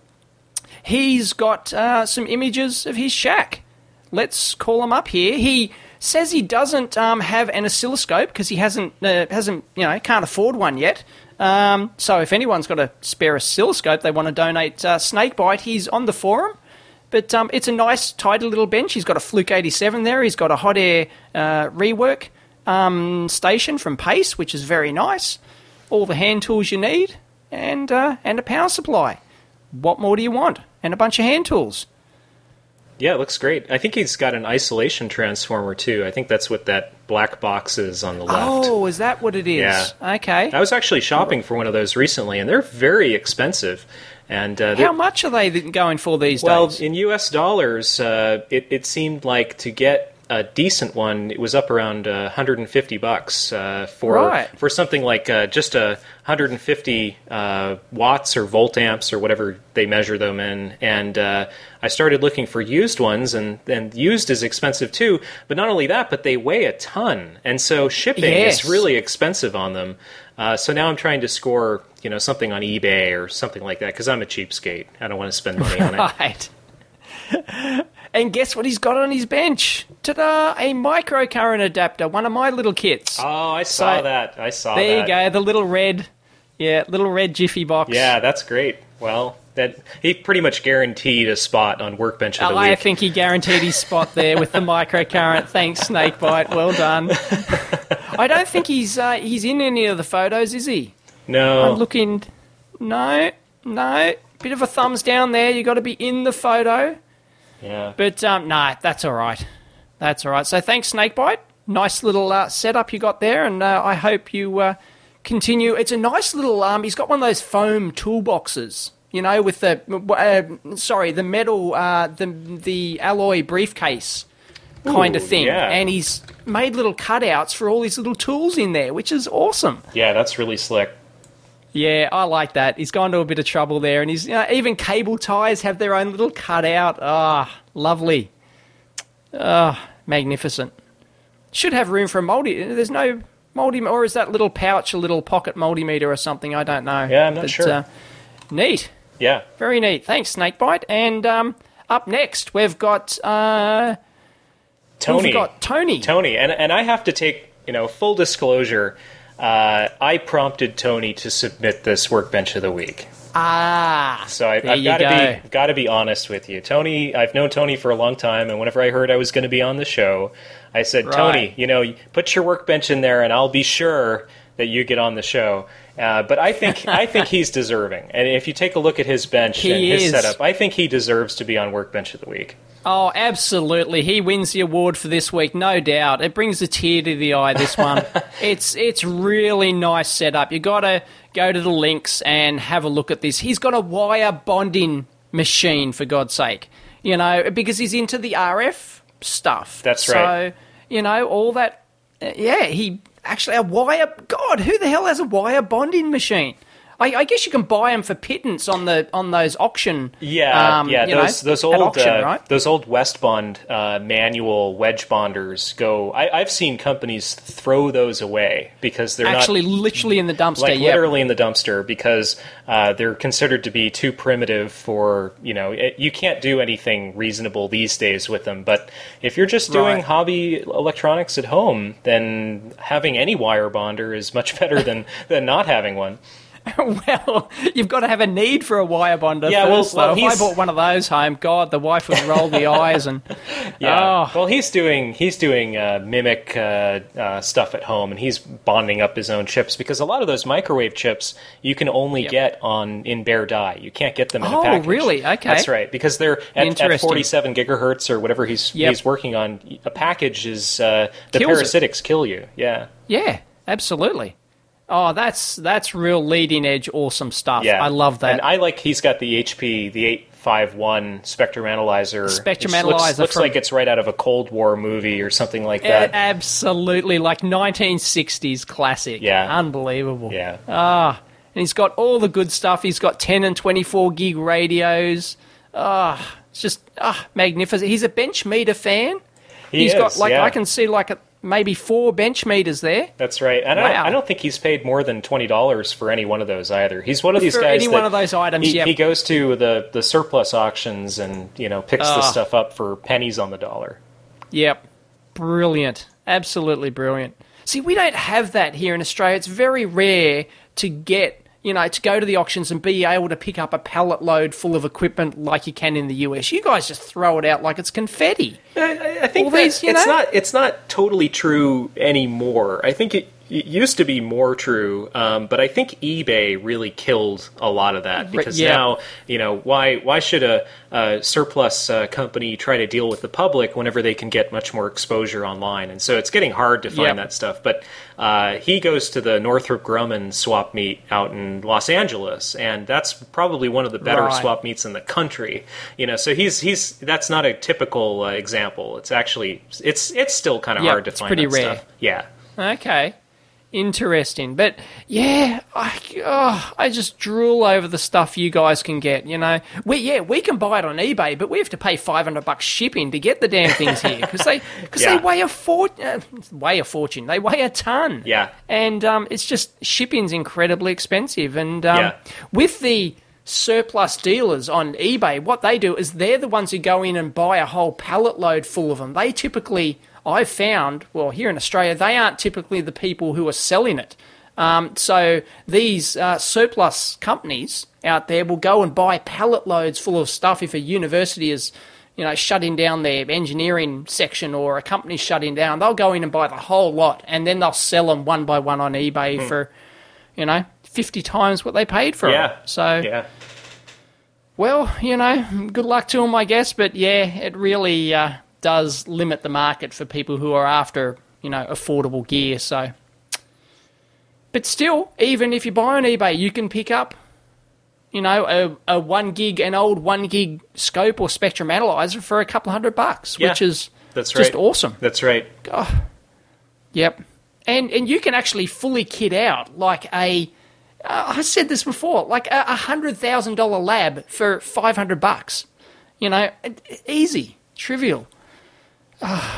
[SPEAKER 1] he's got uh, some images of his shack. Let's call him up here. He says he doesn't um, have an oscilloscope because he hasn't, uh, hasn't, you know, can't afford one yet. Um, so if anyone's got a spare oscilloscope they want to donate uh, Snakebite, he's on the forum. But um, it's a nice, tidy little bench. He's got a Fluke eighty-seven there. He's got a hot air uh, rework um, station from Pace, which is very nice. All the hand tools you need, and uh, and a power supply. What more do you want? And a bunch of hand tools.
[SPEAKER 2] Yeah, it looks great. I think he's got an isolation transformer too. I think that's what that black box is on the left.
[SPEAKER 1] Oh, is that what it is?
[SPEAKER 2] Yeah.
[SPEAKER 1] Okay.
[SPEAKER 2] I was actually shopping for one of those recently, and they're very expensive. And uh, they're-
[SPEAKER 1] How much are they going for these
[SPEAKER 2] well,
[SPEAKER 1] days?
[SPEAKER 2] in U S dollars, uh, it, it seemed like to get a decent one, it was up around uh, one hundred fifty bucks uh, for
[SPEAKER 1] Right.
[SPEAKER 2] for something like uh, just a one hundred fifty uh, watts or volt amps or whatever they measure them in. And uh, I started looking for used ones, and, and used is expensive too. But not only that, but they weigh a ton, and so shipping
[SPEAKER 1] Yes.
[SPEAKER 2] is really expensive on them. Uh, so now I'm trying to score, you know, something on eBay or something like that because I'm a cheapskate. I don't want to spend money on it.
[SPEAKER 1] Right. And guess what he's got on his bench? Ta-da! A microcurrent adapter, one of my little kits.
[SPEAKER 2] Oh, I saw
[SPEAKER 1] So,
[SPEAKER 2] that. I saw
[SPEAKER 1] there
[SPEAKER 2] that.
[SPEAKER 1] you go, the little red, yeah, little red Jiffy box.
[SPEAKER 2] Yeah, that's great. Well, that he pretty much guaranteed a spot on Workbench of the
[SPEAKER 1] I
[SPEAKER 2] Week.
[SPEAKER 1] think he guaranteed his spot there with the microcurrent. Thanks, Snakebite. Well done. I don't think he's uh, he's in any of the photos, is he?
[SPEAKER 2] No.
[SPEAKER 1] I'm looking. No, no. Bit of a thumbs down there. You got to be in the photo.
[SPEAKER 2] Yeah.
[SPEAKER 1] But um, no, that's all right. That's all right. So thanks, Snakebite. Nice little uh, setup you got there, and uh, I hope you uh, continue. It's a nice little. Um, he's got one of those foam toolboxes, you know, with the uh, sorry, the metal, uh, the the alloy briefcase kind
[SPEAKER 2] Ooh,
[SPEAKER 1] of thing,
[SPEAKER 2] yeah.
[SPEAKER 1] and he's made little cutouts for all his little tools in there, which is awesome.
[SPEAKER 2] Yeah, that's really slick.
[SPEAKER 1] Yeah, I like that. He's gone to a bit of trouble there, and he's you know, even cable ties have their own little cutout. Ah, lovely. Ah, magnificent. Should have room for a multi. There's no multi, or is that little pouch a little pocket multimeter or something? I don't know.
[SPEAKER 2] Yeah, I'm not sure.
[SPEAKER 1] Uh, neat.
[SPEAKER 2] Yeah.
[SPEAKER 1] Very neat. Thanks, Snakebite. And um, up next, we've got uh,
[SPEAKER 2] Tony.
[SPEAKER 1] We've got Tony.
[SPEAKER 2] Tony. And, and I have to take, you know, full disclosure. Uh, I prompted Tony to submit this Workbench of the Week.
[SPEAKER 1] Ah,
[SPEAKER 2] So I,
[SPEAKER 1] there
[SPEAKER 2] I've
[SPEAKER 1] you
[SPEAKER 2] got to
[SPEAKER 1] go.
[SPEAKER 2] be got to be honest with you, Tony. I've known Tony for a long time, and whenever I heard I was going to be on the show, I said,
[SPEAKER 1] Right.
[SPEAKER 2] Tony, you know, put your Workbench in there, and I'll be sure that you get on the show. Uh, but I think I think he's deserving, and if you take a look at his bench
[SPEAKER 1] He
[SPEAKER 2] and his
[SPEAKER 1] is.
[SPEAKER 2] setup, I think he deserves to be on Workbench of the Week.
[SPEAKER 1] Oh, absolutely. He wins the award for this week, no doubt. It brings a tear to the eye, this one. it's it's really nice setup. You got to go to the links and have a look at this. He's got a wire bonding machine, for God's sake. You know, because he's into the R F stuff.
[SPEAKER 2] That's
[SPEAKER 1] so,
[SPEAKER 2] right.
[SPEAKER 1] So, you know, all that... uh, yeah, he... Actually, a wire... God, who the hell has a wire bonding machine? I, I guess you can buy them for pittance on the on those auction.
[SPEAKER 2] Yeah,
[SPEAKER 1] um,
[SPEAKER 2] yeah.
[SPEAKER 1] you
[SPEAKER 2] Those
[SPEAKER 1] know,
[SPEAKER 2] those
[SPEAKER 1] at
[SPEAKER 2] old
[SPEAKER 1] auction,
[SPEAKER 2] uh,
[SPEAKER 1] right?
[SPEAKER 2] those old Westbond uh, manual wedge bonders go. I, I've seen companies throw those away because they're
[SPEAKER 1] Actually,
[SPEAKER 2] not
[SPEAKER 1] literally in the dumpster.
[SPEAKER 2] like
[SPEAKER 1] yep.
[SPEAKER 2] literally in the dumpster because uh, they're considered to be too primitive for you know. It, you can't do anything reasonable these days with them. But if you're just doing
[SPEAKER 1] Right.
[SPEAKER 2] hobby electronics at home, then having any wire bonder is much better than than not having one.
[SPEAKER 1] Well, you've got to have a need for a wire bonder
[SPEAKER 2] Yeah, well-
[SPEAKER 1] first,
[SPEAKER 2] well,
[SPEAKER 1] though. If I
[SPEAKER 2] he's-
[SPEAKER 1] bought one of those home, God, the wife would roll the eyes and...
[SPEAKER 2] Yeah.
[SPEAKER 1] Oh.
[SPEAKER 2] Well, he's doing he's doing uh, mimic uh, uh, stuff at home, and he's bonding up his own chips because a lot of those microwave chips you can only
[SPEAKER 1] Yep.
[SPEAKER 2] get on in bare die. You can't get them in
[SPEAKER 1] Oh,
[SPEAKER 2] a package.
[SPEAKER 1] really? Okay.
[SPEAKER 2] That's right, because they're at, at
[SPEAKER 1] Interesting.
[SPEAKER 2] forty-seven gigahertz or whatever he's
[SPEAKER 1] Yep.
[SPEAKER 2] he's working on. A package is uh, the
[SPEAKER 1] Kills it.
[SPEAKER 2] parasitics kill you. Yeah.
[SPEAKER 1] Yeah, absolutely. Oh, that's that's real leading edge, awesome stuff.
[SPEAKER 2] Yeah,
[SPEAKER 1] I love that.
[SPEAKER 2] And I like he's got the H P, the eight fifty-one Spectrum Analyzer.
[SPEAKER 1] Spectrum
[SPEAKER 2] which looks,
[SPEAKER 1] Analyzer
[SPEAKER 2] looks
[SPEAKER 1] from-
[SPEAKER 2] like it's right out of a Cold War movie or something like
[SPEAKER 1] A-
[SPEAKER 2] that.
[SPEAKER 1] absolutely, like nineteen sixties classic.
[SPEAKER 2] Yeah.
[SPEAKER 1] Unbelievable.
[SPEAKER 2] Yeah.
[SPEAKER 1] Ah, and he's got all the good stuff. He's got ten and twenty-four gig radios. Ah, it's just ah magnificent. He's a bench meter fan.
[SPEAKER 2] He
[SPEAKER 1] He's
[SPEAKER 2] is,
[SPEAKER 1] got like
[SPEAKER 2] yeah.
[SPEAKER 1] I can see like a, maybe four bench meters there.
[SPEAKER 2] That's right. And I,
[SPEAKER 1] Wow.
[SPEAKER 2] don't, I don't think he's paid more than twenty dollars for any one of those either. He's one of these
[SPEAKER 1] For
[SPEAKER 2] guys
[SPEAKER 1] any
[SPEAKER 2] that
[SPEAKER 1] one of those items,
[SPEAKER 2] he,
[SPEAKER 1] yep.
[SPEAKER 2] he goes to the, the surplus auctions and, you know, picks the
[SPEAKER 1] Ah.
[SPEAKER 2] stuff up for pennies on the dollar.
[SPEAKER 1] Yep. Brilliant. Absolutely brilliant. See, we don't have that here in Australia. It's very rare to get, you know, to go to the auctions and be able to pick up a pallet load full of equipment like you can in the U S. You guys just throw it out like it's confetti.
[SPEAKER 2] I, I think
[SPEAKER 1] All
[SPEAKER 2] that
[SPEAKER 1] these, you
[SPEAKER 2] it's
[SPEAKER 1] know?
[SPEAKER 2] not it's not totally true anymore. I think it, it used to be more true, um, but I think eBay really killed a lot of that because
[SPEAKER 1] yeah.
[SPEAKER 2] now, you know, why why should a, a surplus uh, company try to deal with the public whenever they can get much more exposure online? And so it's getting hard to find
[SPEAKER 1] yep.
[SPEAKER 2] that stuff. But uh, he goes to the Northrop Grumman swap meet out in Los Angeles, and that's probably one of the better
[SPEAKER 1] right.
[SPEAKER 2] swap meets in the country. You know, so he's he's that's not a typical uh, example. It's actually it's it's still kind of
[SPEAKER 1] yep,
[SPEAKER 2] hard to
[SPEAKER 1] it's
[SPEAKER 2] find
[SPEAKER 1] pretty
[SPEAKER 2] that
[SPEAKER 1] rare.
[SPEAKER 2] stuff. Yeah.
[SPEAKER 1] Okay. Interesting. But, yeah, I, oh, I just drool over the stuff you guys can get, you know. We Yeah, we can buy it on eBay, but we have to pay five hundred bucks shipping to get the damn things here because they, cause
[SPEAKER 2] yeah.
[SPEAKER 1] they weigh a, for, uh, weigh a fortune. They weigh a ton.
[SPEAKER 2] Yeah.
[SPEAKER 1] And um, it's just, shipping's incredibly expensive. And um,
[SPEAKER 2] yeah.
[SPEAKER 1] with the surplus dealers on eBay, what they do is they're the ones who go in and buy a whole pallet load full of them. They typically... I've found, well, here in Australia, they aren't typically the people who are selling it. Um, so these uh, surplus companies out there will go and buy pallet loads full of stuff if a university is, you know, shutting down their engineering section or a company's shutting down. They'll go in and buy the whole lot, and then they'll sell them one by one on eBay hmm. for, you know, fifty times what they paid for
[SPEAKER 2] yeah.
[SPEAKER 1] them. So,
[SPEAKER 2] yeah.
[SPEAKER 1] well, you know, good luck to them, I guess. But, yeah, it really... Uh, does limit the market for people who are after, you know, affordable gear. So, but still, even if you buy on eBay, you can pick up, you know, a, a one gig, an old one gig scope or spectrum analyzer for a couple hundred bucks,
[SPEAKER 2] yeah,
[SPEAKER 1] which is
[SPEAKER 2] that's
[SPEAKER 1] just
[SPEAKER 2] right.
[SPEAKER 1] awesome.
[SPEAKER 2] That's right.
[SPEAKER 1] Oh, yep, and and you can actually fully kit out like a. Uh, I said this before, like a, a hundred thousand dollar lab for five hundred bucks. You know, easy, trivial. Oh,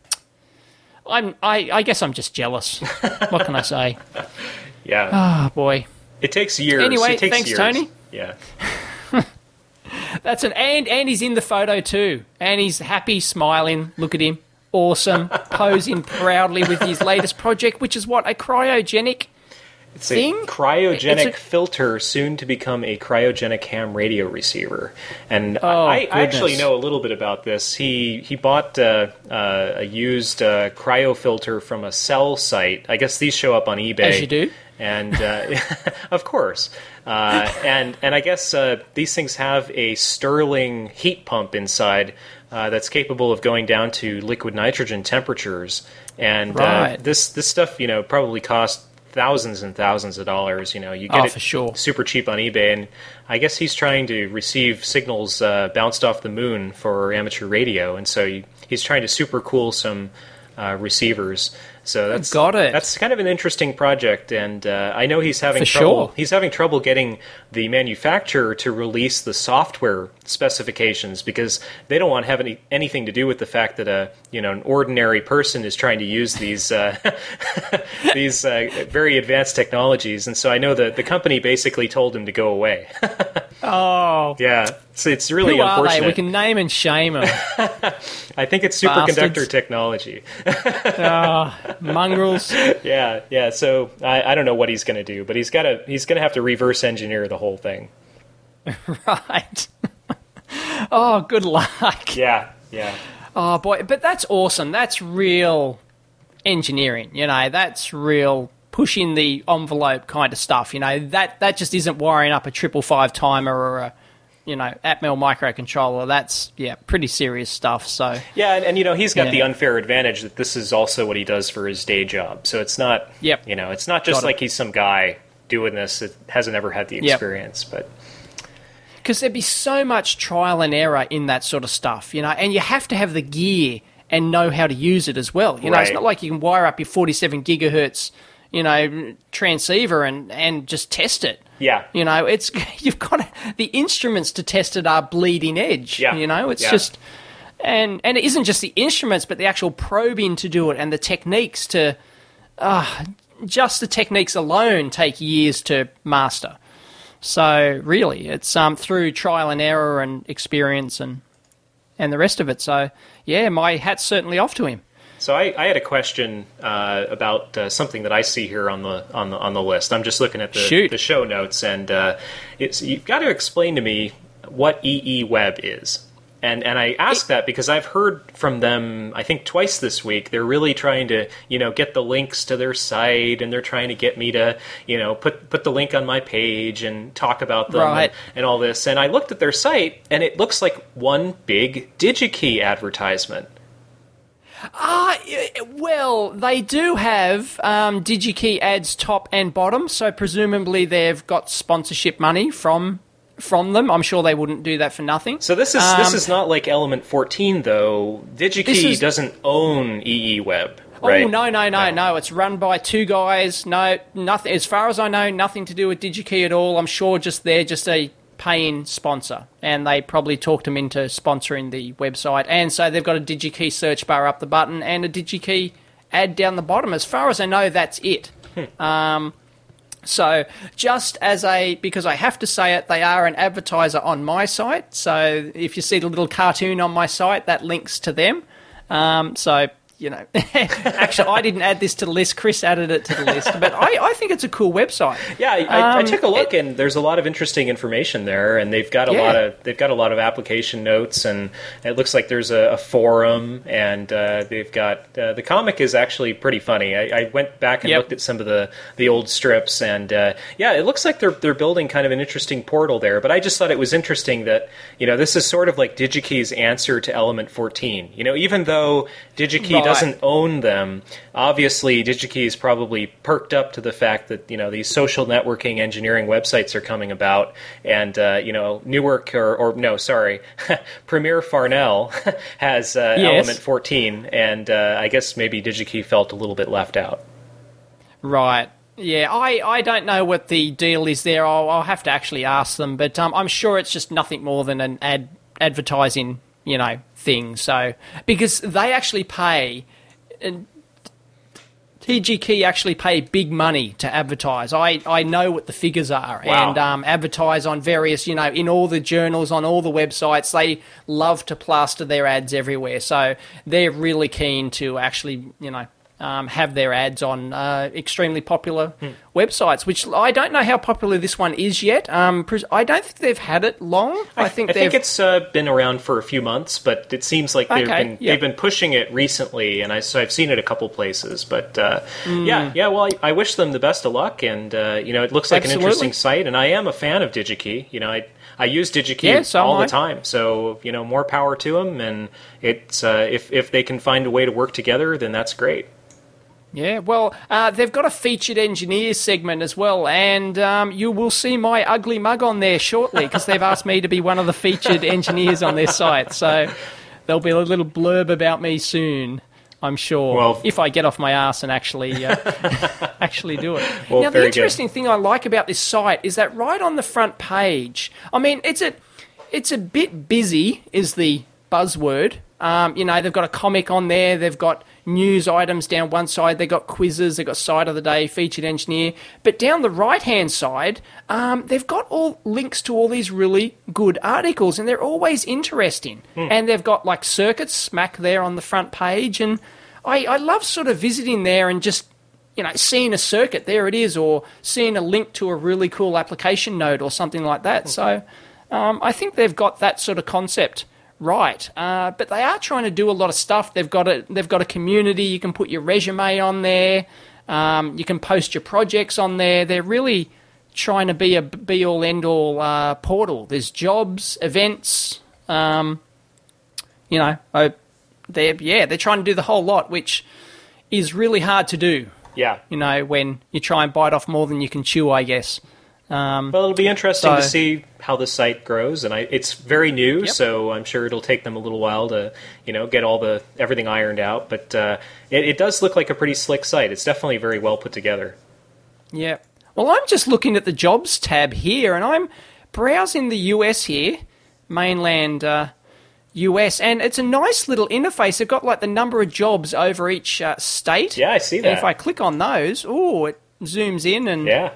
[SPEAKER 1] I'm. I, I guess I'm just jealous. What can I say?
[SPEAKER 2] Yeah.
[SPEAKER 1] Ah, oh, boy.
[SPEAKER 2] It takes years.
[SPEAKER 1] Anyway,
[SPEAKER 2] it takes
[SPEAKER 1] thanks,
[SPEAKER 2] years.
[SPEAKER 1] Tony.
[SPEAKER 2] Yeah.
[SPEAKER 1] That's an and. And he's in the photo too. And he's happy, smiling. Look at him, awesome, posing proudly with his latest project, which is what a cryogenic.
[SPEAKER 2] It's
[SPEAKER 1] thing?
[SPEAKER 2] a cryogenic
[SPEAKER 1] it's a...
[SPEAKER 2] filter, soon to become a cryogenic ham radio receiver. And
[SPEAKER 1] oh,
[SPEAKER 2] I, I
[SPEAKER 1] goodness.
[SPEAKER 2] actually know a little bit about this. He he bought uh, uh, a used uh, cryo filter from a sell site. I guess these show up on eBay.
[SPEAKER 1] As you do.
[SPEAKER 2] And uh, of course, uh, and and I guess uh, these things have a Stirling heat pump inside uh, that's capable of going down to liquid nitrogen temperatures. And
[SPEAKER 1] right.
[SPEAKER 2] uh, this this stuff, you know, probably cost thousands and thousands of dollars. You know, you get
[SPEAKER 1] oh,
[SPEAKER 2] it
[SPEAKER 1] for sure.
[SPEAKER 2] super cheap on eBay, and I guess he's trying to receive signals uh, bounced off the moon for amateur radio, and so he, he's trying to super cool some uh, receivers. So that's
[SPEAKER 1] Got it.
[SPEAKER 2] That's kind of an interesting project, and uh, I know he's having
[SPEAKER 1] For
[SPEAKER 2] trouble.
[SPEAKER 1] sure.
[SPEAKER 2] He's having trouble getting the manufacturer to release the software specifications because they don't want to have any, anything to do with the fact that a you know an ordinary person is trying to use these uh, these uh, very advanced technologies. And so I know that the company basically told him to go away.
[SPEAKER 1] Oh,
[SPEAKER 2] yeah, it's it's really
[SPEAKER 1] who are
[SPEAKER 2] unfortunate.
[SPEAKER 1] they? We can name and shame them.
[SPEAKER 2] I think it's superconductor
[SPEAKER 1] Bastards.
[SPEAKER 2] technology.
[SPEAKER 1] Oh, mongrels.
[SPEAKER 2] Yeah, yeah. So I, I don't know what he's going to do, but he's got to he's going to have to reverse engineer the whole thing.
[SPEAKER 1] Right. Oh, good luck.
[SPEAKER 2] Yeah, yeah.
[SPEAKER 1] Oh boy, but that's awesome. That's real engineering. You know, that's real pushing the envelope kind of stuff. You know, that that just isn't wiring up a triple five timer or a you know Atmel microcontroller. That's yeah, pretty serious stuff. So
[SPEAKER 2] yeah, and, and you know he's got
[SPEAKER 1] yeah.
[SPEAKER 2] the unfair advantage that this is also what he does for his day job. So it's not
[SPEAKER 1] yep.
[SPEAKER 2] you know it's not just
[SPEAKER 1] got
[SPEAKER 2] like
[SPEAKER 1] it.
[SPEAKER 2] he's some guy doing this that hasn't ever had the experience, yep. but.
[SPEAKER 1] Because there'd be so much trial and error in that sort of stuff, you know, and you have to have the gear and know how to use it as well. You know,
[SPEAKER 2] right.
[SPEAKER 1] It's not like you can wire up your forty-seven gigahertz, you know, transceiver and, and just test it.
[SPEAKER 2] Yeah.
[SPEAKER 1] You know, it's you've got to, the instruments to test it are bleeding edge.
[SPEAKER 2] Yeah.
[SPEAKER 1] You know, it's
[SPEAKER 2] yeah.
[SPEAKER 1] just and and it isn't just the instruments, but the actual probing to do it and the techniques to, uh, just the techniques alone take years to master. So really, it's um, through trial and error and experience and and the rest of it. So yeah, my hat's certainly off to him.
[SPEAKER 2] So I, I had a question uh, about uh, something that I see here on the on the on the list. I'm just looking at the,
[SPEAKER 1] Shoot.
[SPEAKER 2] the show notes, and uh, it's you've got to explain to me what E E Web is. And and I ask that because I've heard from them, I think twice this week. They're really trying to, you know, get the links to their site, and they're trying to get me to, you know, put put the link on my page and talk about them
[SPEAKER 1] Right.
[SPEAKER 2] and, and all this. And I looked at their site, and it looks like one big DigiKey advertisement.
[SPEAKER 1] Ah, uh, well, they do have um, DigiKey ads top and bottom, so presumably they've got sponsorship money from from them. I'm sure they wouldn't do that for nothing.
[SPEAKER 2] So this is
[SPEAKER 1] Um,
[SPEAKER 2] this is not like Element fourteen, though.
[SPEAKER 1] This
[SPEAKER 2] DigiKey
[SPEAKER 1] is-
[SPEAKER 2] doesn't own E E Web, right?
[SPEAKER 1] Oh, no, no, no, no. It's run by two guys. No, nothing. As far as I know, nothing to do with DigiKey at all. I'm sure just they're just a paying sponsor, and they probably talked them into sponsoring the website. And so they've got a DigiKey search bar up the button and a DigiKey ad down the bottom. As far as I know, that's it. Um, so just as a, because I have to say it, they are an advertiser on my site. So if you see the little cartoon on my site, that links to them. Um, so, you know, actually, I didn't add this to the list. Chris added it to the list. But I, I think it's a cool website.
[SPEAKER 2] Yeah, I, I, I
[SPEAKER 1] Um,
[SPEAKER 2] took a look,
[SPEAKER 1] it-
[SPEAKER 2] and there's a lot of interesting information there, and they've got a
[SPEAKER 1] Yeah.
[SPEAKER 2] lot of they've got a lot of application notes, and it looks like there's a, a forum, and uh, they've got uh, the comic is actually pretty funny. I, I went back and
[SPEAKER 1] Yep.
[SPEAKER 2] looked at some of the, the old strips, and uh, yeah, it looks like they're they're building kind of an interesting portal there. But I just thought it was interesting that, you know, this is sort of like DigiKey's answer to Element fourteen. You know, even though DigiKey
[SPEAKER 1] Right.
[SPEAKER 2] doesn't own them, obviously DigiKey is probably perked up to the fact that, you know, these social networking engineering websites are coming about, and uh, you know, Newark or, or no, sorry, Premier Farnell has uh,
[SPEAKER 1] Yes.
[SPEAKER 2] Element fourteen, and uh, I guess maybe DigiKey felt a little bit left out.
[SPEAKER 1] Right. Yeah, I, I don't know what the deal is there. I'll, I'll have to actually ask them, but um, I'm sure it's just nothing more than an ad advertising, you know, thing. So because they actually pay, and DigiKey actually pay big money to advertise. I, I know what the figures are,
[SPEAKER 2] Wow.
[SPEAKER 1] and um, advertise on various, you know, in all the journals, on all the websites. They love to plaster their ads everywhere, so they're really keen to actually, you know, um, have their ads on uh, extremely popular
[SPEAKER 2] Hmm.
[SPEAKER 1] websites, which I don't know how popular this one is yet. Um, pres- I don't think they've had it long. I, think
[SPEAKER 2] I
[SPEAKER 1] they've...
[SPEAKER 2] think it's uh, been around for a few months, but it seems like they've
[SPEAKER 1] Okay,
[SPEAKER 2] been
[SPEAKER 1] yep.
[SPEAKER 2] they've been pushing it recently, and I so I've seen it a couple places. But uh,
[SPEAKER 1] Mm.
[SPEAKER 2] yeah, yeah. Well, I, I wish them the best of luck, and uh, you know, it looks like
[SPEAKER 1] Absolutely.
[SPEAKER 2] an interesting site, and I am a fan of DigiKey. You know, I I use DigiKey
[SPEAKER 1] Yeah, so
[SPEAKER 2] all
[SPEAKER 1] am
[SPEAKER 2] the
[SPEAKER 1] I.
[SPEAKER 2] time, so you know, more power to them. And it's uh, if if they can find a way to work together, then that's great.
[SPEAKER 1] Yeah, well, uh, they've got a featured engineers segment as well, and um, you will see my ugly mug on there shortly because they've asked me to be one of the featured engineers on their site. So there'll be a little blurb about me soon, I'm sure,
[SPEAKER 2] Well-
[SPEAKER 1] if I get off my ass and actually uh, actually do it.
[SPEAKER 2] Well,
[SPEAKER 1] now, the
[SPEAKER 2] very good.
[SPEAKER 1] interesting thing I like about this site is that right on the front page, I mean, it's a it's a bit busy, is the buzzword. Um, you know, they've got a comic on there, they've got news items down one side, they've got quizzes, they've got site of the day, featured engineer. But down the right-hand side, um, they've got all links to all these really good articles, and they're always interesting. And they've got, like, circuits smack there on the front page, and I, I love sort of visiting there and just, you know, seeing a circuit, there it is, or seeing a link to a really cool application note or something like that. So um, I think they've got that sort of concept right, uh, but they are trying to do a lot of stuff. They've got a they've got a community. You can put your resume on there. Um, you can post your projects on there. They're really trying to be a be all end all uh, portal. There's jobs, events. Um, you know, uh, they're yeah they're trying to do the whole lot, which is really hard to do.
[SPEAKER 2] Yeah.
[SPEAKER 1] You know, when you try and bite off more than you can chew, I guess. Um,
[SPEAKER 2] Well, it'll be interesting to
[SPEAKER 1] So-
[SPEAKER 2] see how the site grows, and I, it's very new,
[SPEAKER 1] Yep.
[SPEAKER 2] so I'm sure it'll take them a little while to, you know, get all the everything ironed out. But uh, it, it does look like a pretty slick site. It's definitely very well put together.
[SPEAKER 1] Yeah. Well, I'm just looking at the jobs tab here, and I'm browsing the U S here, mainland uh, U S, and it's a nice little interface. They've got like the number of jobs over each uh, state.
[SPEAKER 2] Yeah, I see
[SPEAKER 1] And
[SPEAKER 2] that.
[SPEAKER 1] if I click on those, oh, it zooms in and
[SPEAKER 2] Yeah.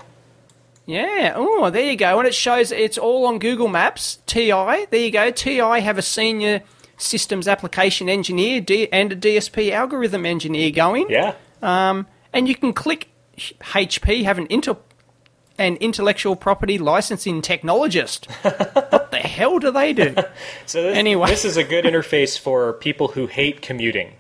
[SPEAKER 1] yeah, oh, there you go, and it shows it's all on Google Maps. T I, there you go. T I have a senior systems application engineer D- and a D S P algorithm engineer going.
[SPEAKER 2] Yeah.
[SPEAKER 1] Um, and you can click H P, have an inter- an intellectual property licensing technologist. what the hell do they do?
[SPEAKER 2] So this,
[SPEAKER 1] anyway,
[SPEAKER 2] this is a good interface for people who hate commuting.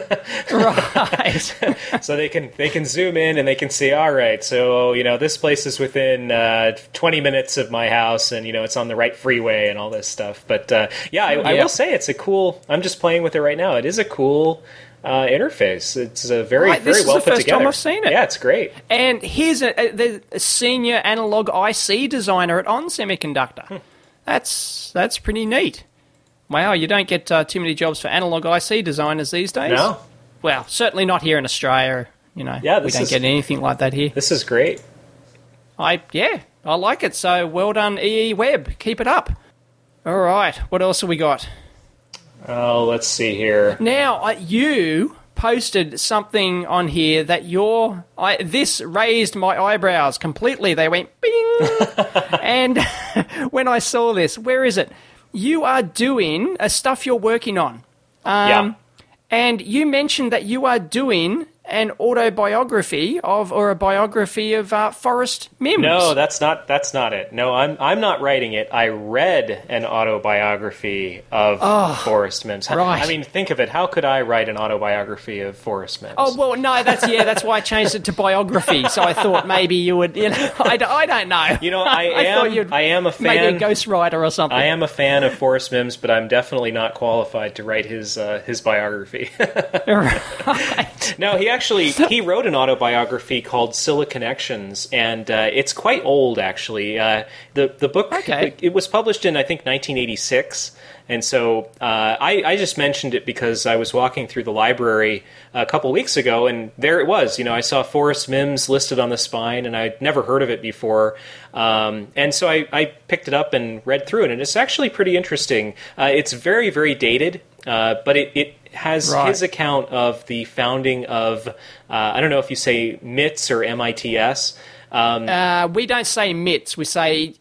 [SPEAKER 1] Right.
[SPEAKER 2] So they can they can zoom in and they can see, all right, so, you know, this place is within uh, twenty minutes of my house, and, you know, it's on the right freeway and all this stuff. But, uh, yeah, I, I
[SPEAKER 1] Yeah.
[SPEAKER 2] will say it's a cool, I'm just playing with it right now. It is a cool uh, interface. It's a very,
[SPEAKER 1] Right, this
[SPEAKER 2] very
[SPEAKER 1] is
[SPEAKER 2] well
[SPEAKER 1] the
[SPEAKER 2] put
[SPEAKER 1] first
[SPEAKER 2] together.
[SPEAKER 1] time I've seen it.
[SPEAKER 2] Yeah, it's great.
[SPEAKER 1] And here's a, a, the a senior analog I C designer at On Semiconductor.
[SPEAKER 2] Hmm.
[SPEAKER 1] That's that's pretty neat. Wow, you don't get uh, too many jobs for analog I C designers these days.
[SPEAKER 2] No?
[SPEAKER 1] Well, certainly not here in Australia. You know,
[SPEAKER 2] Yeah,
[SPEAKER 1] we
[SPEAKER 2] this
[SPEAKER 1] don't
[SPEAKER 2] is-
[SPEAKER 1] get anything like that here.
[SPEAKER 2] This is great.
[SPEAKER 1] I yeah, I like it. So well done, E E Web. Keep it up. All right, what else have we got?
[SPEAKER 2] Oh, let's see here.
[SPEAKER 1] Now, uh, you posted something on here that your I, this raised my eyebrows completely. They went bing, and when I saw this, where is it? You are doing a stuff you're working on, um,
[SPEAKER 2] Yeah.
[SPEAKER 1] and you mentioned that you are doing an autobiography of, or a biography of uh, Forrest Mims.
[SPEAKER 2] No, that's not that's not it. No, I'm I'm not writing it. I read an autobiography of Forrest Mims. How-
[SPEAKER 1] right.
[SPEAKER 2] I mean, think of it. How could I write an autobiography of Forrest Mims?
[SPEAKER 1] Oh well, no, that's yeah, that's why I changed it to biography. So I thought maybe you would, you know, I, d- I don't know.
[SPEAKER 2] You know, I am
[SPEAKER 1] thought you'd
[SPEAKER 2] I am a
[SPEAKER 1] maybe
[SPEAKER 2] fan.
[SPEAKER 1] a ghostwriter or something.
[SPEAKER 2] I am a fan of Forrest Mims, but I'm definitely not qualified to write his uh, his biography.
[SPEAKER 1] Right.
[SPEAKER 2] No, he actually he wrote an autobiography called Scylla Connections, and uh, it's quite old actually. Uh, the the book
[SPEAKER 1] Okay.
[SPEAKER 2] it was published in I think nineteen eighty-six, and so uh, I, I just mentioned it because I was walking through the library a couple weeks ago, and there it was. You know, I saw Forrest Mims listed on the spine, and I'd never heard of it before, um, and so I, I picked it up and read through it, and it's actually pretty interesting. Uh, it's very very dated, uh, but it. it has
[SPEAKER 1] Right.
[SPEAKER 2] his account of the founding of, uh, I don't know if you say M I T S or M I T S. Um,
[SPEAKER 1] Uh, we don't say M I T S, we say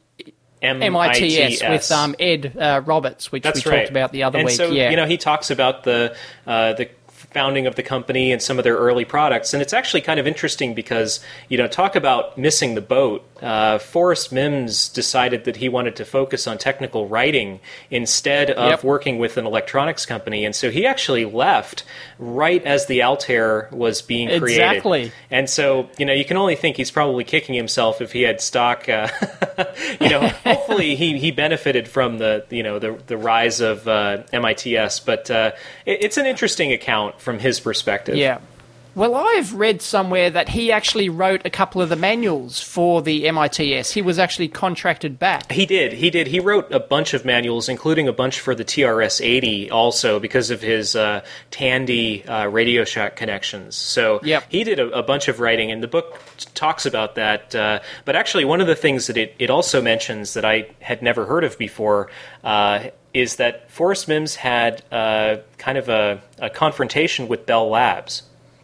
[SPEAKER 2] M
[SPEAKER 1] M I T S with um, Ed uh, Roberts, which
[SPEAKER 2] That's
[SPEAKER 1] we
[SPEAKER 2] right.
[SPEAKER 1] talked about the other
[SPEAKER 2] and
[SPEAKER 1] week.
[SPEAKER 2] So,
[SPEAKER 1] yeah.
[SPEAKER 2] you know, he talks about the uh, the founding of the company and some of their early products, and it's actually kind of interesting because, you know, talk about missing the boat. Uh, Forrest Mims decided that he wanted to focus on technical writing instead of
[SPEAKER 1] Yep.
[SPEAKER 2] working with an electronics company, and so he actually left right as the Altair was being created.
[SPEAKER 1] Exactly.
[SPEAKER 2] And so, you know, you can only think he's probably kicking himself if he had stock. Uh, you know, hopefully he, he benefited from the you know the the rise of uh, M I T S, but uh, it, it's an interesting account from his perspective.
[SPEAKER 1] Yeah. Well, I've read somewhere that he actually wrote a couple of the manuals for the M I T S. He was actually contracted back.
[SPEAKER 2] He did. He did. He wrote a bunch of manuals, including a bunch for the T R S eighty also because of his uh, Tandy uh, Radio Shack connections. So
[SPEAKER 1] Yep.
[SPEAKER 2] he did a, a bunch of writing, and the book t- talks about that. Uh, but actually, one of the things that it, it also mentions that I had never heard of before uh, is that Forrest Mims had uh, kind of a, a confrontation with Bell Labs.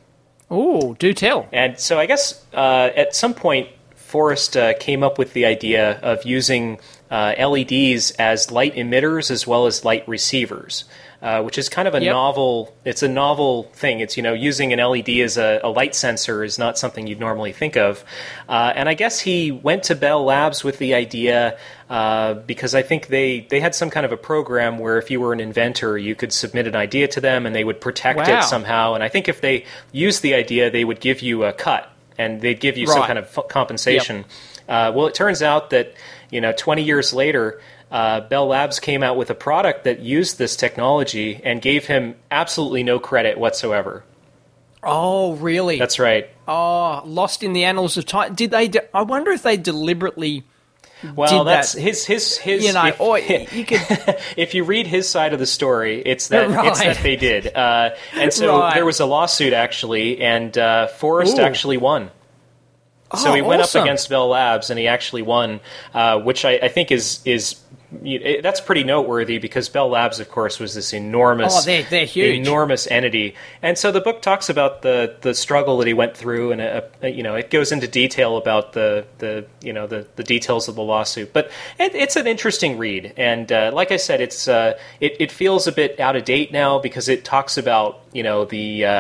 [SPEAKER 1] Ooh, do tell.
[SPEAKER 2] And so I guess uh, at some point, Forrest uh, came up with the idea of using uh, L E Ds as light emitters as well as light receivers, uh, which is kind of a
[SPEAKER 1] Yep.
[SPEAKER 2] novel. It's a novel thing. It's you know using an L E D as a, a light sensor is not something you'd normally think of. Uh, and I guess he went to Bell Labs with the idea uh, because I think they they had some kind of a program where if you were an inventor, you could submit an idea to them and they would protect
[SPEAKER 1] Wow.
[SPEAKER 2] it somehow. And I think if they used the idea, they would give you a cut. And they'd give you some
[SPEAKER 1] Right.
[SPEAKER 2] kind of f- compensation. Uh, well, it turns out that you know, twenty years later, uh, Bell Labs came out with a product that used this technology and gave him absolutely no credit whatsoever.
[SPEAKER 1] Oh, really?
[SPEAKER 2] That's right.
[SPEAKER 1] Oh, lost in the annals of time. Did they? De- I wonder if they deliberately.
[SPEAKER 2] Well,
[SPEAKER 1] did
[SPEAKER 2] that's
[SPEAKER 1] that.
[SPEAKER 2] his his his.
[SPEAKER 1] You know,
[SPEAKER 2] if,
[SPEAKER 1] or you could.
[SPEAKER 2] if you read his side of the story, it's that
[SPEAKER 1] Right.
[SPEAKER 2] it's that they did, uh, and so
[SPEAKER 1] Right.
[SPEAKER 2] there was a lawsuit actually, and uh, Forrest
[SPEAKER 1] Ooh.
[SPEAKER 2] actually won. So
[SPEAKER 1] Oh,
[SPEAKER 2] he went
[SPEAKER 1] awesome.
[SPEAKER 2] up against Bell Labs, and he actually won, uh, which I, I think is is you know, that's pretty noteworthy because Bell Labs, of course, was this enormous,
[SPEAKER 1] Oh, they're- they're huge.
[SPEAKER 2] enormous entity. And so the book talks about the, the struggle that he went through, and uh, uh, you know, it goes into detail about the, the you know the, the details of the lawsuit. But it, it's an interesting read, and uh, like I said, it's uh, it, it feels a bit out of date now because it talks about you know the uh,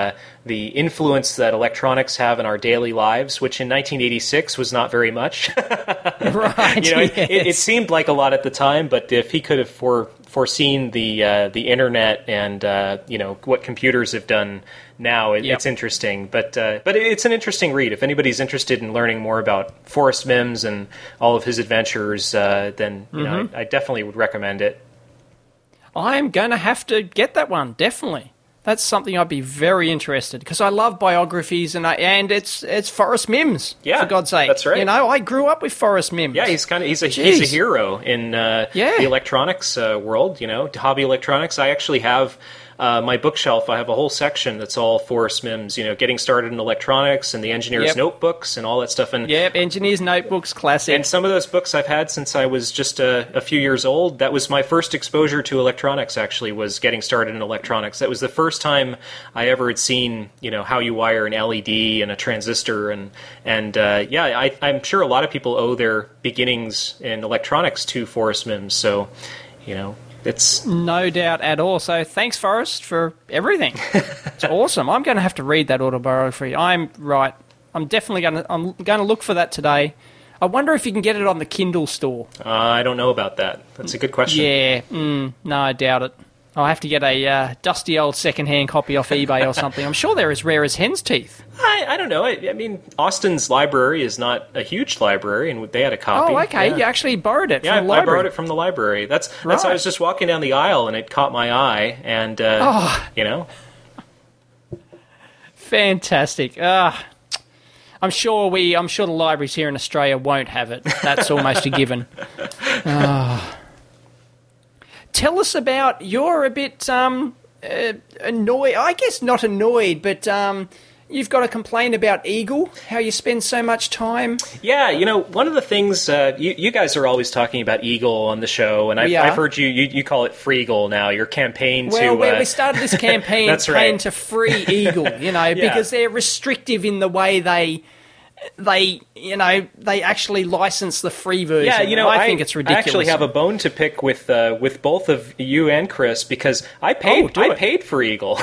[SPEAKER 2] the influence that electronics have in our daily lives, which in nineteen eighty-six was not very much.
[SPEAKER 1] Right.
[SPEAKER 2] you know,
[SPEAKER 1] yes.
[SPEAKER 2] it, it, it seemed like a lot at the time, but if he could have for, foreseen the uh, the internet and uh, you know what computers have done now, it,
[SPEAKER 1] yep.
[SPEAKER 2] it's interesting. But uh, but it's an interesting read. If anybody's interested in learning more about Forrest Mims and all of his adventures, uh, then you mm-hmm. know I, I definitely would recommend it.
[SPEAKER 1] I'm going to have to get that one, definitely. That's something I'd be very interested, because I love biographies, and I, and it's it's Forrest Mims,
[SPEAKER 2] yeah,
[SPEAKER 1] for God's sake.
[SPEAKER 2] That's right.
[SPEAKER 1] You know, I grew up with Forrest Mims.
[SPEAKER 2] Yeah, he's kind of he's a Jeez. he's a hero in uh,
[SPEAKER 1] yeah.
[SPEAKER 2] the electronics uh, world. You know, hobby electronics. I actually have. Uh, my bookshelf, I have a whole section that's all Forrest Mims, you know, getting started in electronics and the engineer's
[SPEAKER 1] yep.
[SPEAKER 2] notebooks and all that stuff. And
[SPEAKER 1] yep, engineer's notebooks, classic.
[SPEAKER 2] And some of those books I've had since I was just a, a few years old. That was my first exposure to electronics, actually, was getting started in electronics. That was the first time I ever had seen, you know, how you wire an L E D and a transistor. And, and uh, yeah, I, I'm sure a lot of people owe their beginnings in electronics to Forrest Mims. So, you know... It's
[SPEAKER 1] no doubt at all. So thanks, Forrest, for everything. It's awesome. I'm going to have to read that autobiography. I'm right. I'm definitely going to. I'm going to look for that today. I wonder if you can get it on the Kindle store.
[SPEAKER 2] Uh, I don't know about that. That's a good question.
[SPEAKER 1] Yeah. Mm, no, I doubt it. I'll have to get a uh, dusty old second-hand copy off eBay or something. I'm sure they're as rare as hen's teeth.
[SPEAKER 2] I, I don't know. I, I mean, Austin's library is not a huge library, and they had a copy.
[SPEAKER 1] Oh, okay.
[SPEAKER 2] Yeah.
[SPEAKER 1] You actually borrowed it
[SPEAKER 2] yeah,
[SPEAKER 1] from the library.
[SPEAKER 2] I borrowed it from the library. That's, that's
[SPEAKER 1] right.
[SPEAKER 2] I was just walking down the aisle, and it caught my eye, and, uh,
[SPEAKER 1] oh.
[SPEAKER 2] you know.
[SPEAKER 1] Fantastic. Uh, I'm sure we. I'm sure the libraries here in Australia won't have it. That's almost a given. Oh. Tell us about, you're a bit um, uh, annoyed, I guess not annoyed, but um, you've got a complaint about Eagle, how you spend so much time.
[SPEAKER 2] Yeah, you know, one of the things, uh, you, you guys are always talking about Eagle on the show, and I've, I've heard you, you, you call it Freegle now, your campaign
[SPEAKER 1] well,
[SPEAKER 2] to...
[SPEAKER 1] Well,
[SPEAKER 2] uh...
[SPEAKER 1] we started this campaign,
[SPEAKER 2] That's
[SPEAKER 1] campaign
[SPEAKER 2] right.
[SPEAKER 1] to free Eagle, you know, yeah. because they're restrictive in the way they... They, you know, they actually license the free version.
[SPEAKER 2] Yeah, you know,
[SPEAKER 1] I,
[SPEAKER 2] I
[SPEAKER 1] think it's ridiculous.
[SPEAKER 2] I actually have a bone to pick with uh, with both of you and Chris, because I paid
[SPEAKER 1] oh,
[SPEAKER 2] I
[SPEAKER 1] it.
[SPEAKER 2] paid for Eagle.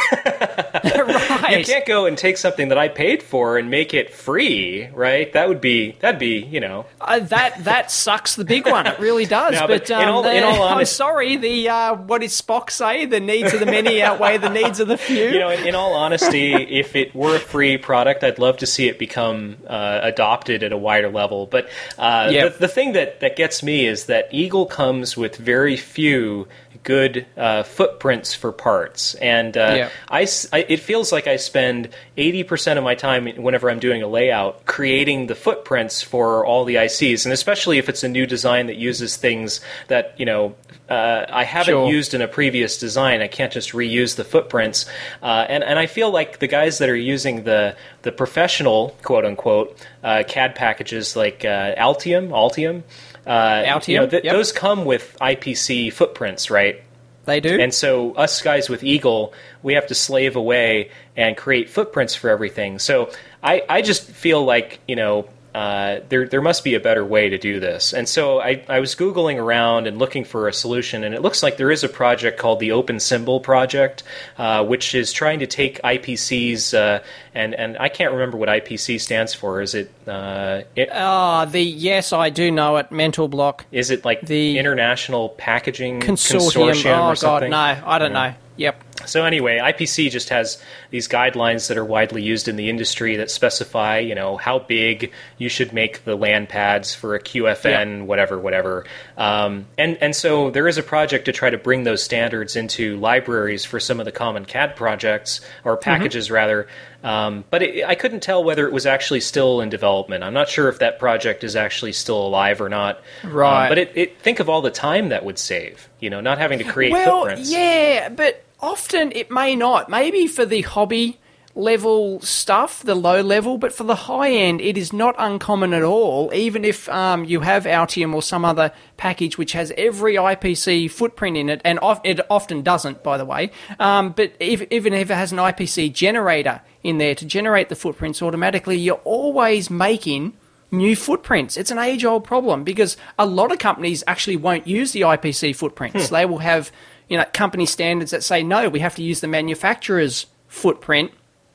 [SPEAKER 1] Right.
[SPEAKER 2] You can't go and take something that I paid for and make it free, right? That would be that'd be, you know,
[SPEAKER 1] uh, that that sucks the big one. It really does.
[SPEAKER 2] No,
[SPEAKER 1] but
[SPEAKER 2] but
[SPEAKER 1] um,
[SPEAKER 2] in all,
[SPEAKER 1] the,
[SPEAKER 2] in all honest,
[SPEAKER 1] I'm sorry. The uh, what did Spock say? The needs of the many outweigh the needs of the few.
[SPEAKER 2] You know, in, in all honesty, if it were a free product, I'd love to see it become uh, adopted at a wider level. But uh,
[SPEAKER 1] yep.
[SPEAKER 2] the, the thing that, that gets me is that Eagle comes with very few good uh, footprints for parts. And uh,
[SPEAKER 1] yep.
[SPEAKER 2] I, I, it feels like I spend eighty percent of my time whenever I'm doing a layout creating the footprints for all the I Cs. And especially if it's a new design that uses things that, you know, uh, I haven't
[SPEAKER 1] sure.
[SPEAKER 2] used in a previous design. I can't just reuse the footprints. Uh, and, and I feel like the guys that are using the, the professional, quote-unquote, uh, C A D packages like uh, Altium, Altium, uh,
[SPEAKER 1] Altium,
[SPEAKER 2] you know, th-
[SPEAKER 1] yep.
[SPEAKER 2] those come with I P C footprints, right?
[SPEAKER 1] They do.
[SPEAKER 2] And so us guys with Eagle, we have to slave away and create footprints for everything. So I, I just feel like, you know, uh, there there must be a better way to do this. And so I, I was Googling around and looking for a solution, and it looks like there is a project called the Open Symbol Project, uh, which is trying to take I P Cs, uh, and, and I can't remember what I P C stands for. Is it... Uh, it
[SPEAKER 1] Ah, the yes, I do know it. Mental block.
[SPEAKER 2] Is it like
[SPEAKER 1] the
[SPEAKER 2] International Packaging
[SPEAKER 1] Consortium?
[SPEAKER 2] Consortium
[SPEAKER 1] oh
[SPEAKER 2] or something?
[SPEAKER 1] God, no, I don't
[SPEAKER 2] Yeah.
[SPEAKER 1] know. Yep.
[SPEAKER 2] So anyway, I P C just has these guidelines that are widely used in the industry that specify, you know, how big you should make the LAN pads for a Q F N,
[SPEAKER 1] yep.
[SPEAKER 2] whatever, whatever. Um, and, and so there is a project to try to bring those standards into libraries for some of the common C A D projects, or packages mm-hmm. rather. Um, but it, I couldn't tell whether it was actually still in development. I'm not sure if that project is actually still alive or not.
[SPEAKER 1] Right.
[SPEAKER 2] Um, but it, it, think of all the time that would save, you know, not having to create
[SPEAKER 1] well,
[SPEAKER 2] footprints.
[SPEAKER 1] yeah, but often it may not. Maybe for the hobby level stuff, the low level, but for the high end, it is not uncommon at all, even if um, you have Altium or some other package which has every I P C footprint in it, and of, it often doesn't, by the way, um, but if, even if it has an I P C generator in there to generate the footprints automatically, you're always making new footprints. It's an age-old problem because a lot of companies actually won't use the I P C footprints. Hmm. They will have, you know, company standards that say, no, we have to use the manufacturer's footprint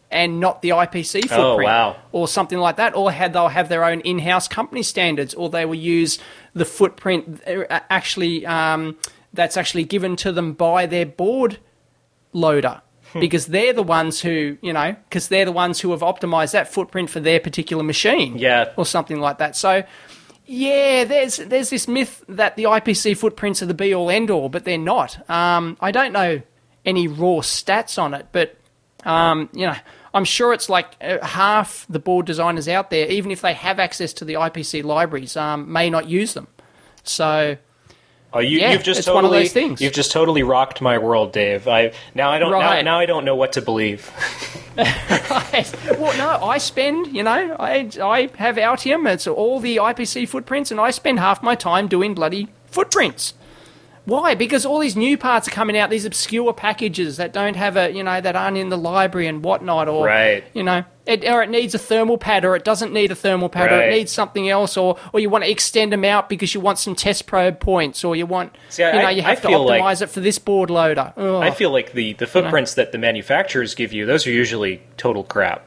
[SPEAKER 1] and not the I P C footprint.
[SPEAKER 2] Oh, wow.
[SPEAKER 1] Or something like that. Or had they'll have their own in-house company standards, or they will use the footprint uh, actually um, that's actually given to them by their board loader. Because they're the ones who, you know, because they're the ones who have optimized that footprint for their particular machine.
[SPEAKER 2] Yeah.
[SPEAKER 1] Or something like that. So, yeah, there's there's this myth that the I P C footprints are the be-all, end-all, but they're not. Um, I don't know any raw stats on it, but, um, you know, I'm sure it's like uh, half the board designers out there, even if they have access to the I P C libraries, um, may not use them. So...
[SPEAKER 2] Oh, you,
[SPEAKER 1] yeah,
[SPEAKER 2] you've just
[SPEAKER 1] it's
[SPEAKER 2] totally,
[SPEAKER 1] one of those things.
[SPEAKER 2] You've just totally rocked my world, Dave. I now I don't
[SPEAKER 1] Right.
[SPEAKER 2] now, now I don't know what to believe.
[SPEAKER 1] Right. Well, no, I spend, you know, I, I have Altium, it's all the I P C footprints, and I spend half my time doing bloody footprints. Why? Because all these new parts are coming out, these obscure packages that don't have a, you know, that aren't in the library and whatnot, or,
[SPEAKER 2] Right.
[SPEAKER 1] you know, it, or it needs a thermal pad, or it doesn't need a thermal pad, or
[SPEAKER 2] Right.
[SPEAKER 1] it needs something else, or, or you want to extend them out because you want some test probe points, or you want,
[SPEAKER 2] See, I-
[SPEAKER 1] you know,
[SPEAKER 2] I-
[SPEAKER 1] you
[SPEAKER 2] I
[SPEAKER 1] have to
[SPEAKER 2] feel
[SPEAKER 1] optimize
[SPEAKER 2] like-
[SPEAKER 1] it for this board loader. Ugh.
[SPEAKER 2] I feel like the, the footprints that the manufacturers give you, those are usually total crap.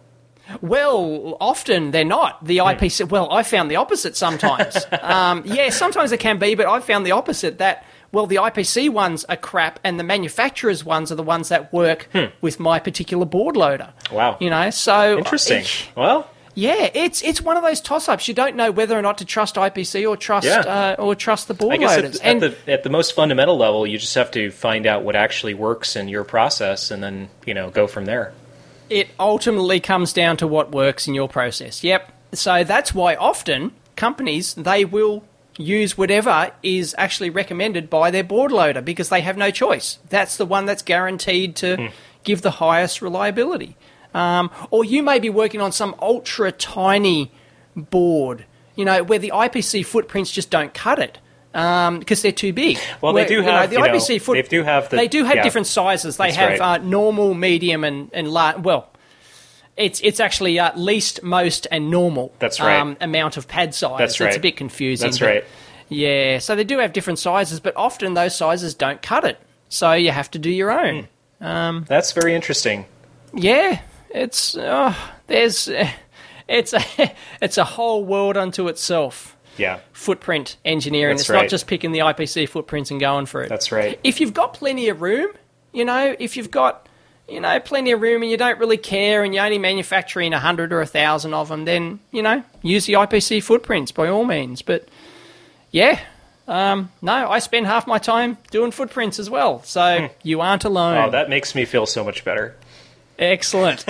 [SPEAKER 1] Well, often they're not. The I P C, well, I found the opposite sometimes. um, yeah, sometimes they can be, but I've found the opposite, that, well, the I P C ones are crap and the manufacturer's ones are the ones that work with my particular board loader.
[SPEAKER 2] Wow.
[SPEAKER 1] You know, so...
[SPEAKER 2] Interesting.
[SPEAKER 1] uh,
[SPEAKER 2] Well,
[SPEAKER 1] yeah, it's it's one of those toss-ups. You don't know whether or not to trust I P C or trust
[SPEAKER 2] Yeah.
[SPEAKER 1] uh, or trust the board
[SPEAKER 2] I guess
[SPEAKER 1] loaders.
[SPEAKER 2] at, at the at the most fundamental level, you just have to find out what actually works in your process, and then you know go from there.
[SPEAKER 1] It ultimately comes down to what works in your process. Yep. So that's why often companies, they will use whatever is actually recommended by their board loader because they have no choice. That's the one that's guaranteed to
[SPEAKER 2] Hmm.
[SPEAKER 1] give the highest reliability. Um, or you may be working on some ultra tiny board, you know, where the I P C footprints just don't cut it. Um, because they're too big.
[SPEAKER 2] Well, they
[SPEAKER 1] Where,
[SPEAKER 2] do
[SPEAKER 1] you know,
[SPEAKER 2] have,
[SPEAKER 1] the
[SPEAKER 2] you
[SPEAKER 1] I P C
[SPEAKER 2] know,
[SPEAKER 1] foot.
[SPEAKER 2] they do have the-
[SPEAKER 1] They do have
[SPEAKER 2] yeah.
[SPEAKER 1] different sizes. They
[SPEAKER 2] That's
[SPEAKER 1] have
[SPEAKER 2] right.
[SPEAKER 1] uh, normal, medium, and and large. Well, it's it's actually uh, least, most, and normal.
[SPEAKER 2] That's right.
[SPEAKER 1] Um, amount of pad size.
[SPEAKER 2] That's right.
[SPEAKER 1] It's a bit confusing.
[SPEAKER 2] That's
[SPEAKER 1] but-
[SPEAKER 2] right.
[SPEAKER 1] Yeah. So they do have different sizes, but often those sizes don't cut it. So you have to do your own.
[SPEAKER 2] That's very interesting.
[SPEAKER 1] Yeah. It's oh, there's it's a it's a whole world unto itself.
[SPEAKER 2] Yeah,
[SPEAKER 1] Footprint engineering.
[SPEAKER 2] That's
[SPEAKER 1] it's
[SPEAKER 2] right.
[SPEAKER 1] not just picking the I P C footprints and going for it.
[SPEAKER 2] that's right.
[SPEAKER 1] If you've got plenty of room, you know, if you've got, you know, plenty of room and you don't really care and you're only manufacturing a hundred or a thousand of them, then, you know, use the I P C footprints by all means. But, yeah, um, no, I spend half my time doing footprints as well. So you aren't alone.
[SPEAKER 2] Oh, that makes me feel so much better.
[SPEAKER 1] Excellent.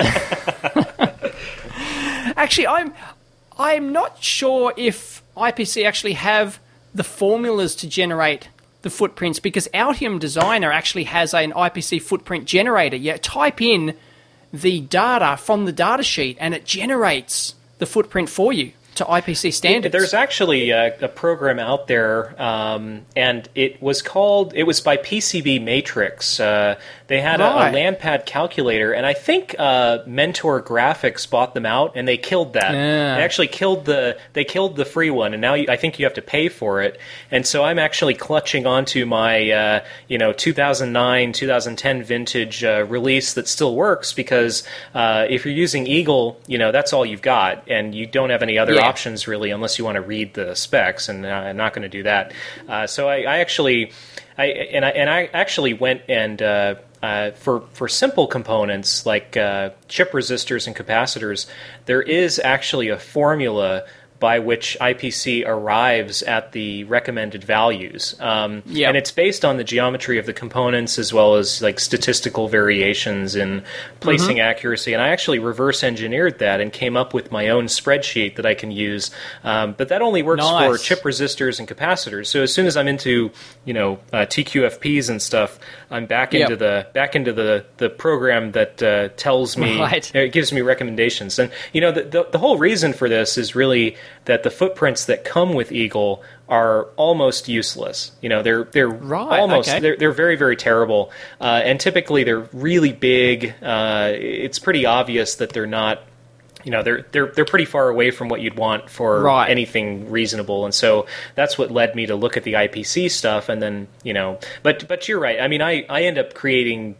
[SPEAKER 1] Actually, I'm I'm not sure if I P C actually have the formulas to generate the footprints because Altium Designer actually has an I P C footprint generator. You type in the data from the data sheet and it generates the footprint for you to I P C standards.
[SPEAKER 2] There's actually a, a program out there, um, and it was called, it was by P C B Matrix. Uh, they had a, a
[SPEAKER 1] Right.
[SPEAKER 2] LandPad calculator, and I think uh, Mentor Graphics bought them out, and they killed that.
[SPEAKER 1] Yeah.
[SPEAKER 2] They actually killed the they killed the free one, and now you, I think you have to pay for it. And so I'm actually clutching onto my uh, you know two thousand nine, two thousand ten vintage uh, release that still works because uh, if you're using Eagle, you know that's all you've got, and you don't have any other
[SPEAKER 1] Yeah.
[SPEAKER 2] options really unless you want to read the specs, and uh, I'm not going to do that. Uh, so I, I actually, I and I and I actually went and uh, uh, for for simple components like uh, chip resistors and capacitors, there is actually a formula by which I P C arrives at the recommended values. Um,
[SPEAKER 1] Yeah.
[SPEAKER 2] And it's based on the geometry of the components as well as like statistical variations in placing
[SPEAKER 1] Mm-hmm.
[SPEAKER 2] accuracy. And I actually reverse engineered that and came up with my own spreadsheet that I can use. Um, but that only works for
[SPEAKER 1] Nice.
[SPEAKER 2] chip resistors and capacitors. So as soon as I'm into, you know, uh, T Q F Ps and stuff, I'm back
[SPEAKER 1] Yep.
[SPEAKER 2] into the back into the the program that uh, tells me,
[SPEAKER 1] Right.
[SPEAKER 2] it gives me recommendations. And you know, the, the the whole reason for this is really that the footprints that come with Eagle are almost useless. You know, they're they're
[SPEAKER 1] Right,
[SPEAKER 2] almost
[SPEAKER 1] okay.
[SPEAKER 2] they're they're very very terrible, uh, and typically they're really big. Uh, it's pretty obvious that they're not. You know, they're they're they're pretty far away from what you'd want for
[SPEAKER 1] Right.
[SPEAKER 2] anything reasonable, and so that's what led me to look at the I P C stuff, and then you know, but but you're right. I mean, I I end up creating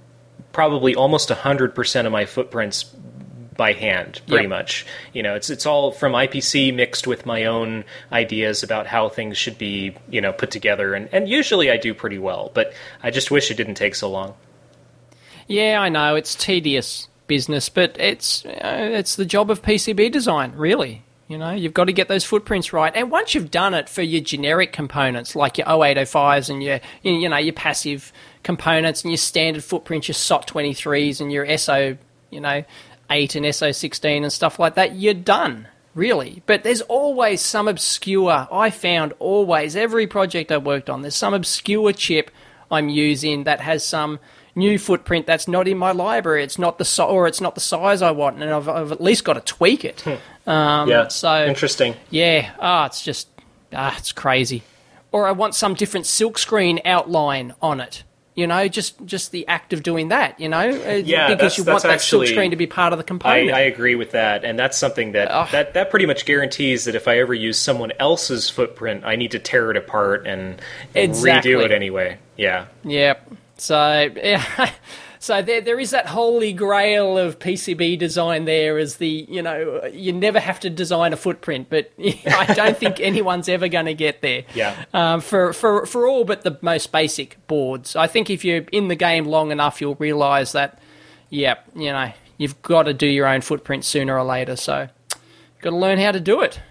[SPEAKER 2] probably almost one hundred percent of my footprints by hand, pretty
[SPEAKER 1] Yep.
[SPEAKER 2] much. You know, it's it's all from I P C mixed with my own ideas about how things should be, you know, put together. And, and usually I do pretty well, but I just wish it didn't take so long.
[SPEAKER 1] Yeah, I know, it's tedious business, but it's uh, it's the job of P C B design, really. You know, you've got to get those footprints right. And once you've done it for your generic components, like your oh eight oh fives and your, you know, your passive components and your standard footprints, your S O T twenty-threes and your S O, you know, eight and S O sixteen and stuff like that, you're done, really. But there's always some obscure, I found always, every project I've worked on, there's some obscure chip I'm using that has some new footprint that's not in my library. It's not the so- or it's not the size I want, and I've, I've at least got to tweak it. Um,
[SPEAKER 2] Yeah,
[SPEAKER 1] so
[SPEAKER 2] interesting.
[SPEAKER 1] Yeah, ah, it's just ah, it's crazy. Or I want some different silkscreen outline on it. You know, just just the act of doing that. You know,
[SPEAKER 2] Yeah,
[SPEAKER 1] because
[SPEAKER 2] that's-
[SPEAKER 1] you
[SPEAKER 2] that's
[SPEAKER 1] want that
[SPEAKER 2] actually-
[SPEAKER 1] silkscreen to be part of the
[SPEAKER 2] I,
[SPEAKER 1] component.
[SPEAKER 2] I agree with that, and that's something that,
[SPEAKER 1] Ugh.
[SPEAKER 2] that that pretty much guarantees that if I ever use someone else's footprint, I need to tear it apart and, and
[SPEAKER 1] Exactly.
[SPEAKER 2] redo it anyway. Yeah.
[SPEAKER 1] Yep. So, yeah. So there, there is that holy grail of P C B design there as the, you know, you never have to design a footprint, but I don't think anyone's ever going to get there.
[SPEAKER 2] Yeah.
[SPEAKER 1] Um, for, for, for all but the most basic boards. I think if you're in the game long enough, you'll realise that, yep, you know, you've got to do your own footprint sooner or later. So you've got to learn how to do it.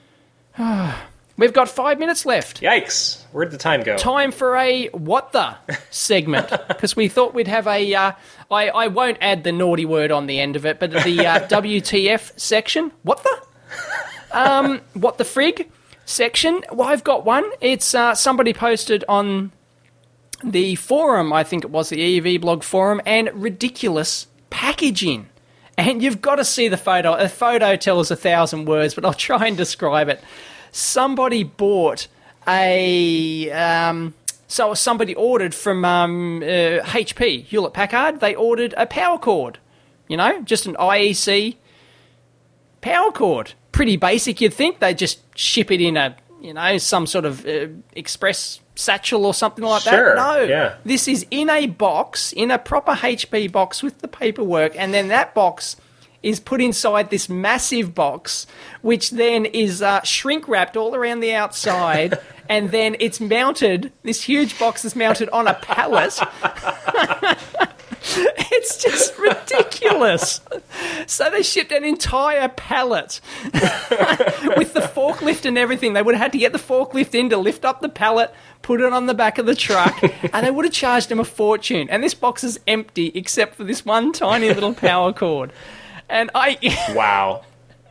[SPEAKER 1] We've got five minutes left.
[SPEAKER 2] Yikes. Where'd the time go?
[SPEAKER 1] Time for a what the segment, because we thought we'd have a uh, I, I won't add the naughty word on the end of it, but the uh, W T F section. What the um what the frig section. Well, I've got one. It's uh, somebody posted on the forum, I think it was the E E V blog forum, and ridiculous packaging. And you've got to see the photo. A photo tells a thousand words, but I'll try and describe it. Somebody bought a um, so somebody ordered from um, uh, H P, Hewlett Packard. They ordered a power cord, you know, just an I E C power cord. Pretty basic, you'd think. They just ship it in a, you know, some sort of uh, express satchel or something like
[SPEAKER 2] Sure,
[SPEAKER 1] that. No,
[SPEAKER 2] yeah.
[SPEAKER 1] this is in a box, in a proper H P box with the paperwork, and then that box is put inside this massive box, which then is uh, shrink-wrapped all around the outside, and then it's mounted, this huge box is mounted on a pallet. It's just ridiculous. So they shipped an entire pallet with the forklift and everything. They would have had to get the forklift in to lift up the pallet, put it on the back of the truck, and they would have charged them a fortune. And this box is empty except for this one tiny little power cord. And I,
[SPEAKER 2] Wow.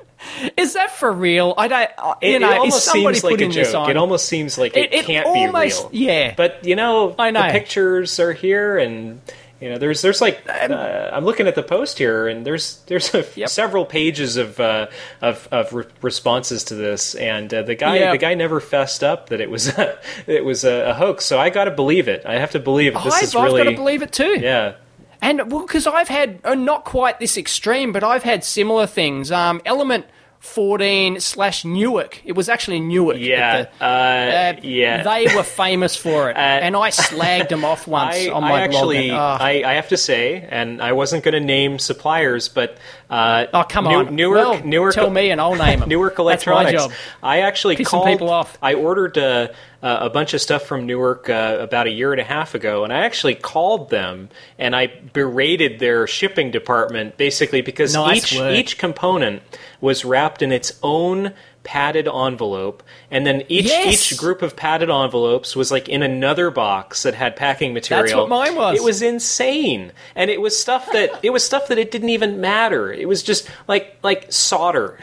[SPEAKER 1] is that for real? I don't, uh, you
[SPEAKER 2] It,
[SPEAKER 1] know,
[SPEAKER 2] it
[SPEAKER 1] is
[SPEAKER 2] almost
[SPEAKER 1] somebody
[SPEAKER 2] seems like a
[SPEAKER 1] putting this
[SPEAKER 2] joke.
[SPEAKER 1] on?
[SPEAKER 2] It almost seems like it,
[SPEAKER 1] It- it
[SPEAKER 2] can't
[SPEAKER 1] almost-
[SPEAKER 2] be real.
[SPEAKER 1] yeah.
[SPEAKER 2] But, you know,
[SPEAKER 1] I know.
[SPEAKER 2] the pictures are here, and, you know, there's there's like, uh, I'm looking at the post here, and there's there's a,
[SPEAKER 1] Yep.
[SPEAKER 2] several pages of uh, of, of re- responses to this, and uh, the guy
[SPEAKER 1] Yep.
[SPEAKER 2] the guy never fessed up that it was it was a, a hoax. So I got to believe it. I have to believe it. This
[SPEAKER 1] I've,
[SPEAKER 2] is
[SPEAKER 1] I've
[SPEAKER 2] really
[SPEAKER 1] got to believe it too.
[SPEAKER 2] yeah.
[SPEAKER 1] And, well, because I've had, uh, not quite this extreme, but I've had similar things. Um, Element fourteen slash Newark. It was actually Newark.
[SPEAKER 2] Yeah,
[SPEAKER 1] at the-
[SPEAKER 2] uh,
[SPEAKER 1] uh,
[SPEAKER 2] yeah.
[SPEAKER 1] They were famous for it.
[SPEAKER 2] Uh,
[SPEAKER 1] and I slagged them off once
[SPEAKER 2] I,
[SPEAKER 1] on
[SPEAKER 2] I
[SPEAKER 1] my
[SPEAKER 2] actually,
[SPEAKER 1] blog. And, oh,
[SPEAKER 2] I, I have to say, and I wasn't going to name suppliers, but uh,
[SPEAKER 1] oh, come
[SPEAKER 2] New-
[SPEAKER 1] on.
[SPEAKER 2] Newark,
[SPEAKER 1] well,
[SPEAKER 2] Newark,
[SPEAKER 1] tell me and I'll name them.
[SPEAKER 2] Newark
[SPEAKER 1] That's my
[SPEAKER 2] Electronics.
[SPEAKER 1] job.
[SPEAKER 2] I actually
[SPEAKER 1] Pissing
[SPEAKER 2] called.
[SPEAKER 1] people off.
[SPEAKER 2] I ordered uh, uh, a bunch of stuff from Newark uh, about a year and a half ago, and I actually called them and I berated their shipping department basically because
[SPEAKER 1] Nice
[SPEAKER 2] each
[SPEAKER 1] work.
[SPEAKER 2] each component was wrapped in its own padded envelope, and then each
[SPEAKER 1] Yes!
[SPEAKER 2] each group of padded envelopes was like in another box that had packing material.
[SPEAKER 1] what mine was.
[SPEAKER 2] It was insane, and it was stuff that it was stuff that it didn't even matter. It was just like like solder.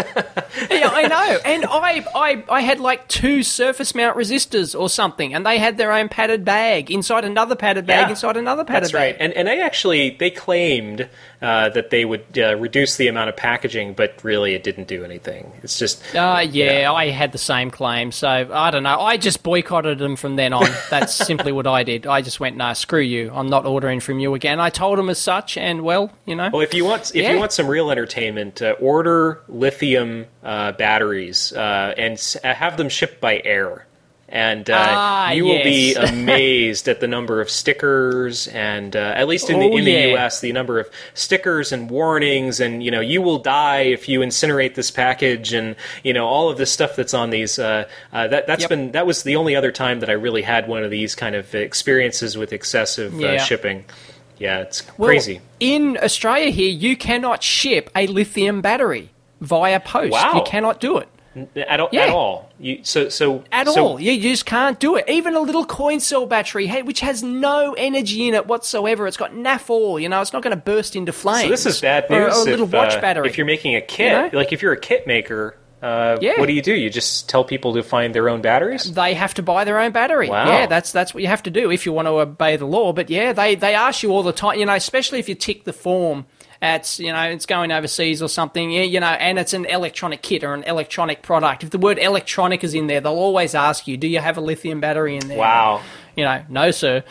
[SPEAKER 1] Yeah, I know. And I, I, I had like two surface mount resistors or something, and they had their own padded bag inside another padded bag
[SPEAKER 2] Yeah,
[SPEAKER 1] inside another padded
[SPEAKER 2] That's
[SPEAKER 1] bag.
[SPEAKER 2] right, and and I actually they claimed uh, that they would uh, reduce the amount of packaging, but really it didn't do anything. It's just
[SPEAKER 1] Uh, yeah, I had the same claim, so I don't know. I just boycotted them from then on. That's simply what I did. I just went, nah, screw you. I'm not ordering from you again. I told them as such, and well, you know.
[SPEAKER 2] Well, if you want, if
[SPEAKER 1] Yeah.
[SPEAKER 2] you want some real entertainment, uh, order lithium uh, batteries uh, and s- uh, have them shipped by air. And uh,
[SPEAKER 1] ah,
[SPEAKER 2] you will be
[SPEAKER 1] yes.
[SPEAKER 2] amazed at the number of stickers and, uh, at least in, the,
[SPEAKER 1] Oh,
[SPEAKER 2] in the
[SPEAKER 1] yeah.
[SPEAKER 2] U S, the number of stickers and warnings and, you know, you will die if you incinerate this package and, you know, all of this stuff that's on these. Uh, uh, that, that's
[SPEAKER 1] Yep.
[SPEAKER 2] been, that was the only other time that I really had one of these kind of experiences with excessive uh,
[SPEAKER 1] Yeah.
[SPEAKER 2] shipping. Yeah, it's
[SPEAKER 1] Well,
[SPEAKER 2] crazy.
[SPEAKER 1] In Australia here, you cannot ship a lithium battery via post.
[SPEAKER 2] Wow.
[SPEAKER 1] You cannot do it.
[SPEAKER 2] At, all-
[SPEAKER 1] Yeah.
[SPEAKER 2] at all. You, so, so,
[SPEAKER 1] At
[SPEAKER 2] so,
[SPEAKER 1] all. You just can't do it. Even a little coin cell battery, hey, which has no energy in it whatsoever. It's got naff all, you know, it's not going to burst into flames.
[SPEAKER 2] So this is bad
[SPEAKER 1] Or
[SPEAKER 2] news.
[SPEAKER 1] a little
[SPEAKER 2] if,
[SPEAKER 1] watch
[SPEAKER 2] uh,
[SPEAKER 1] battery.
[SPEAKER 2] If you're making a kit,
[SPEAKER 1] You know?
[SPEAKER 2] like if you're a kit maker, uh,
[SPEAKER 1] Yeah.
[SPEAKER 2] what do you do? You just tell people to find their own batteries?
[SPEAKER 1] They have to buy their own battery.
[SPEAKER 2] Wow.
[SPEAKER 1] Yeah, that's that's what you have to do if you want to obey the law. But yeah, they, they ask you all the time, you know, especially if you tick the form. It's, you know, it's going overseas or something, yeah, you know, and it's an electronic kit or an electronic product. If the word electronic is in there, they'll always ask you, do you have a lithium battery in there?
[SPEAKER 2] Wow.
[SPEAKER 1] You know, no, sir.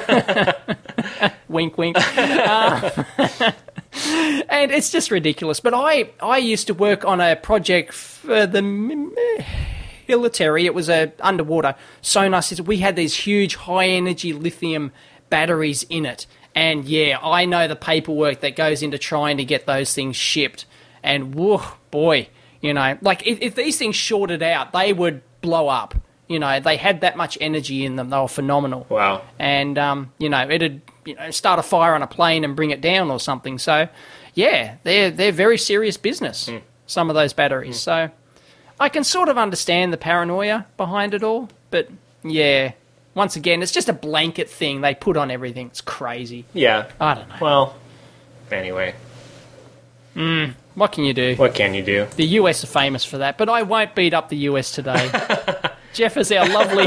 [SPEAKER 1] Wink, wink. Um, and it's just ridiculous. But I, I used to work on a project for the military. It was a underwater sonar system. We had these huge high-energy lithium batteries in it. And, yeah, I know the paperwork that goes into trying to get those things shipped. And, whoa, boy, you know, like, if, if these things shorted out, they would blow up. You know, they had that much energy in them. They were phenomenal.
[SPEAKER 2] Wow.
[SPEAKER 1] And, um, you know, it'd, you know, start a fire on a plane and bring it down or something. So, yeah, they're, they're very serious business, mm. some of those batteries. Mm. So I can sort of understand the paranoia behind it all. But, yeah, once again, it's just a blanket thing they put on everything. It's crazy.
[SPEAKER 2] Yeah.
[SPEAKER 1] I don't know.
[SPEAKER 2] Well, anyway.
[SPEAKER 1] Mm, what can you do?
[SPEAKER 2] What can you do?
[SPEAKER 1] The U S are famous for that, but I won't beat up the U S today. Jeff is our lovely...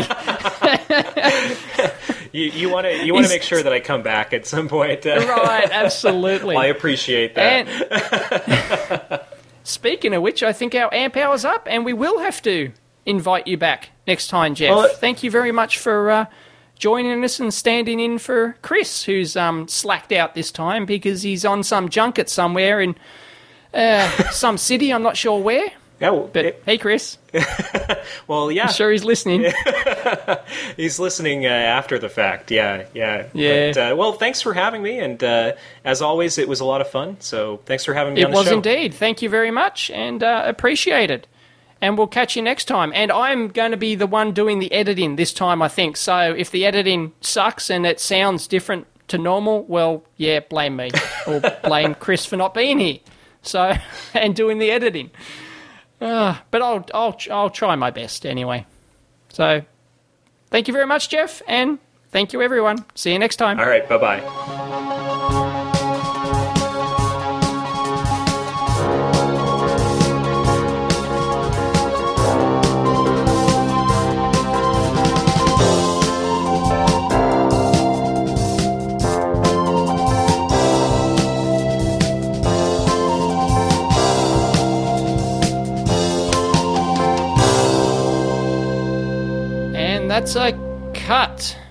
[SPEAKER 2] you you want to you want to make sure that I come back at some point. Uh,
[SPEAKER 1] right, absolutely.
[SPEAKER 2] Well, I appreciate that.
[SPEAKER 1] And speaking of which, I think our amp hour's up, and we will have to invite you back next time, Jeff.
[SPEAKER 2] Well,
[SPEAKER 1] Thank you very much for uh, joining us and standing in for Chris, who's um, slacked out this time because he's on some junket somewhere in uh, some city. I'm not sure where.
[SPEAKER 2] Yeah, well,
[SPEAKER 1] But
[SPEAKER 2] it,
[SPEAKER 1] hey, Chris.
[SPEAKER 2] well, yeah.
[SPEAKER 1] I'm sure he's listening.
[SPEAKER 2] He's listening uh, after the fact. Yeah, yeah.
[SPEAKER 1] Yeah.
[SPEAKER 2] But, uh, well, thanks for having me, and uh, as always, it was a lot of fun. So thanks for having me
[SPEAKER 1] It
[SPEAKER 2] on the
[SPEAKER 1] was
[SPEAKER 2] show.
[SPEAKER 1] indeed. Thank you very much, and uh, appreciate it. And we'll catch you next time. And I'm going to be the one doing the editing this time, I think. So if the editing sucks and it sounds different to normal, well, yeah, blame me. Or blame Chris for not being here. So, and doing the editing. Uh, but I'll, I'll, I'll try my best anyway. So, thank you very much, Jeff. And thank you, everyone. See you next time.
[SPEAKER 2] All right, bye-bye.
[SPEAKER 1] And that's a cut.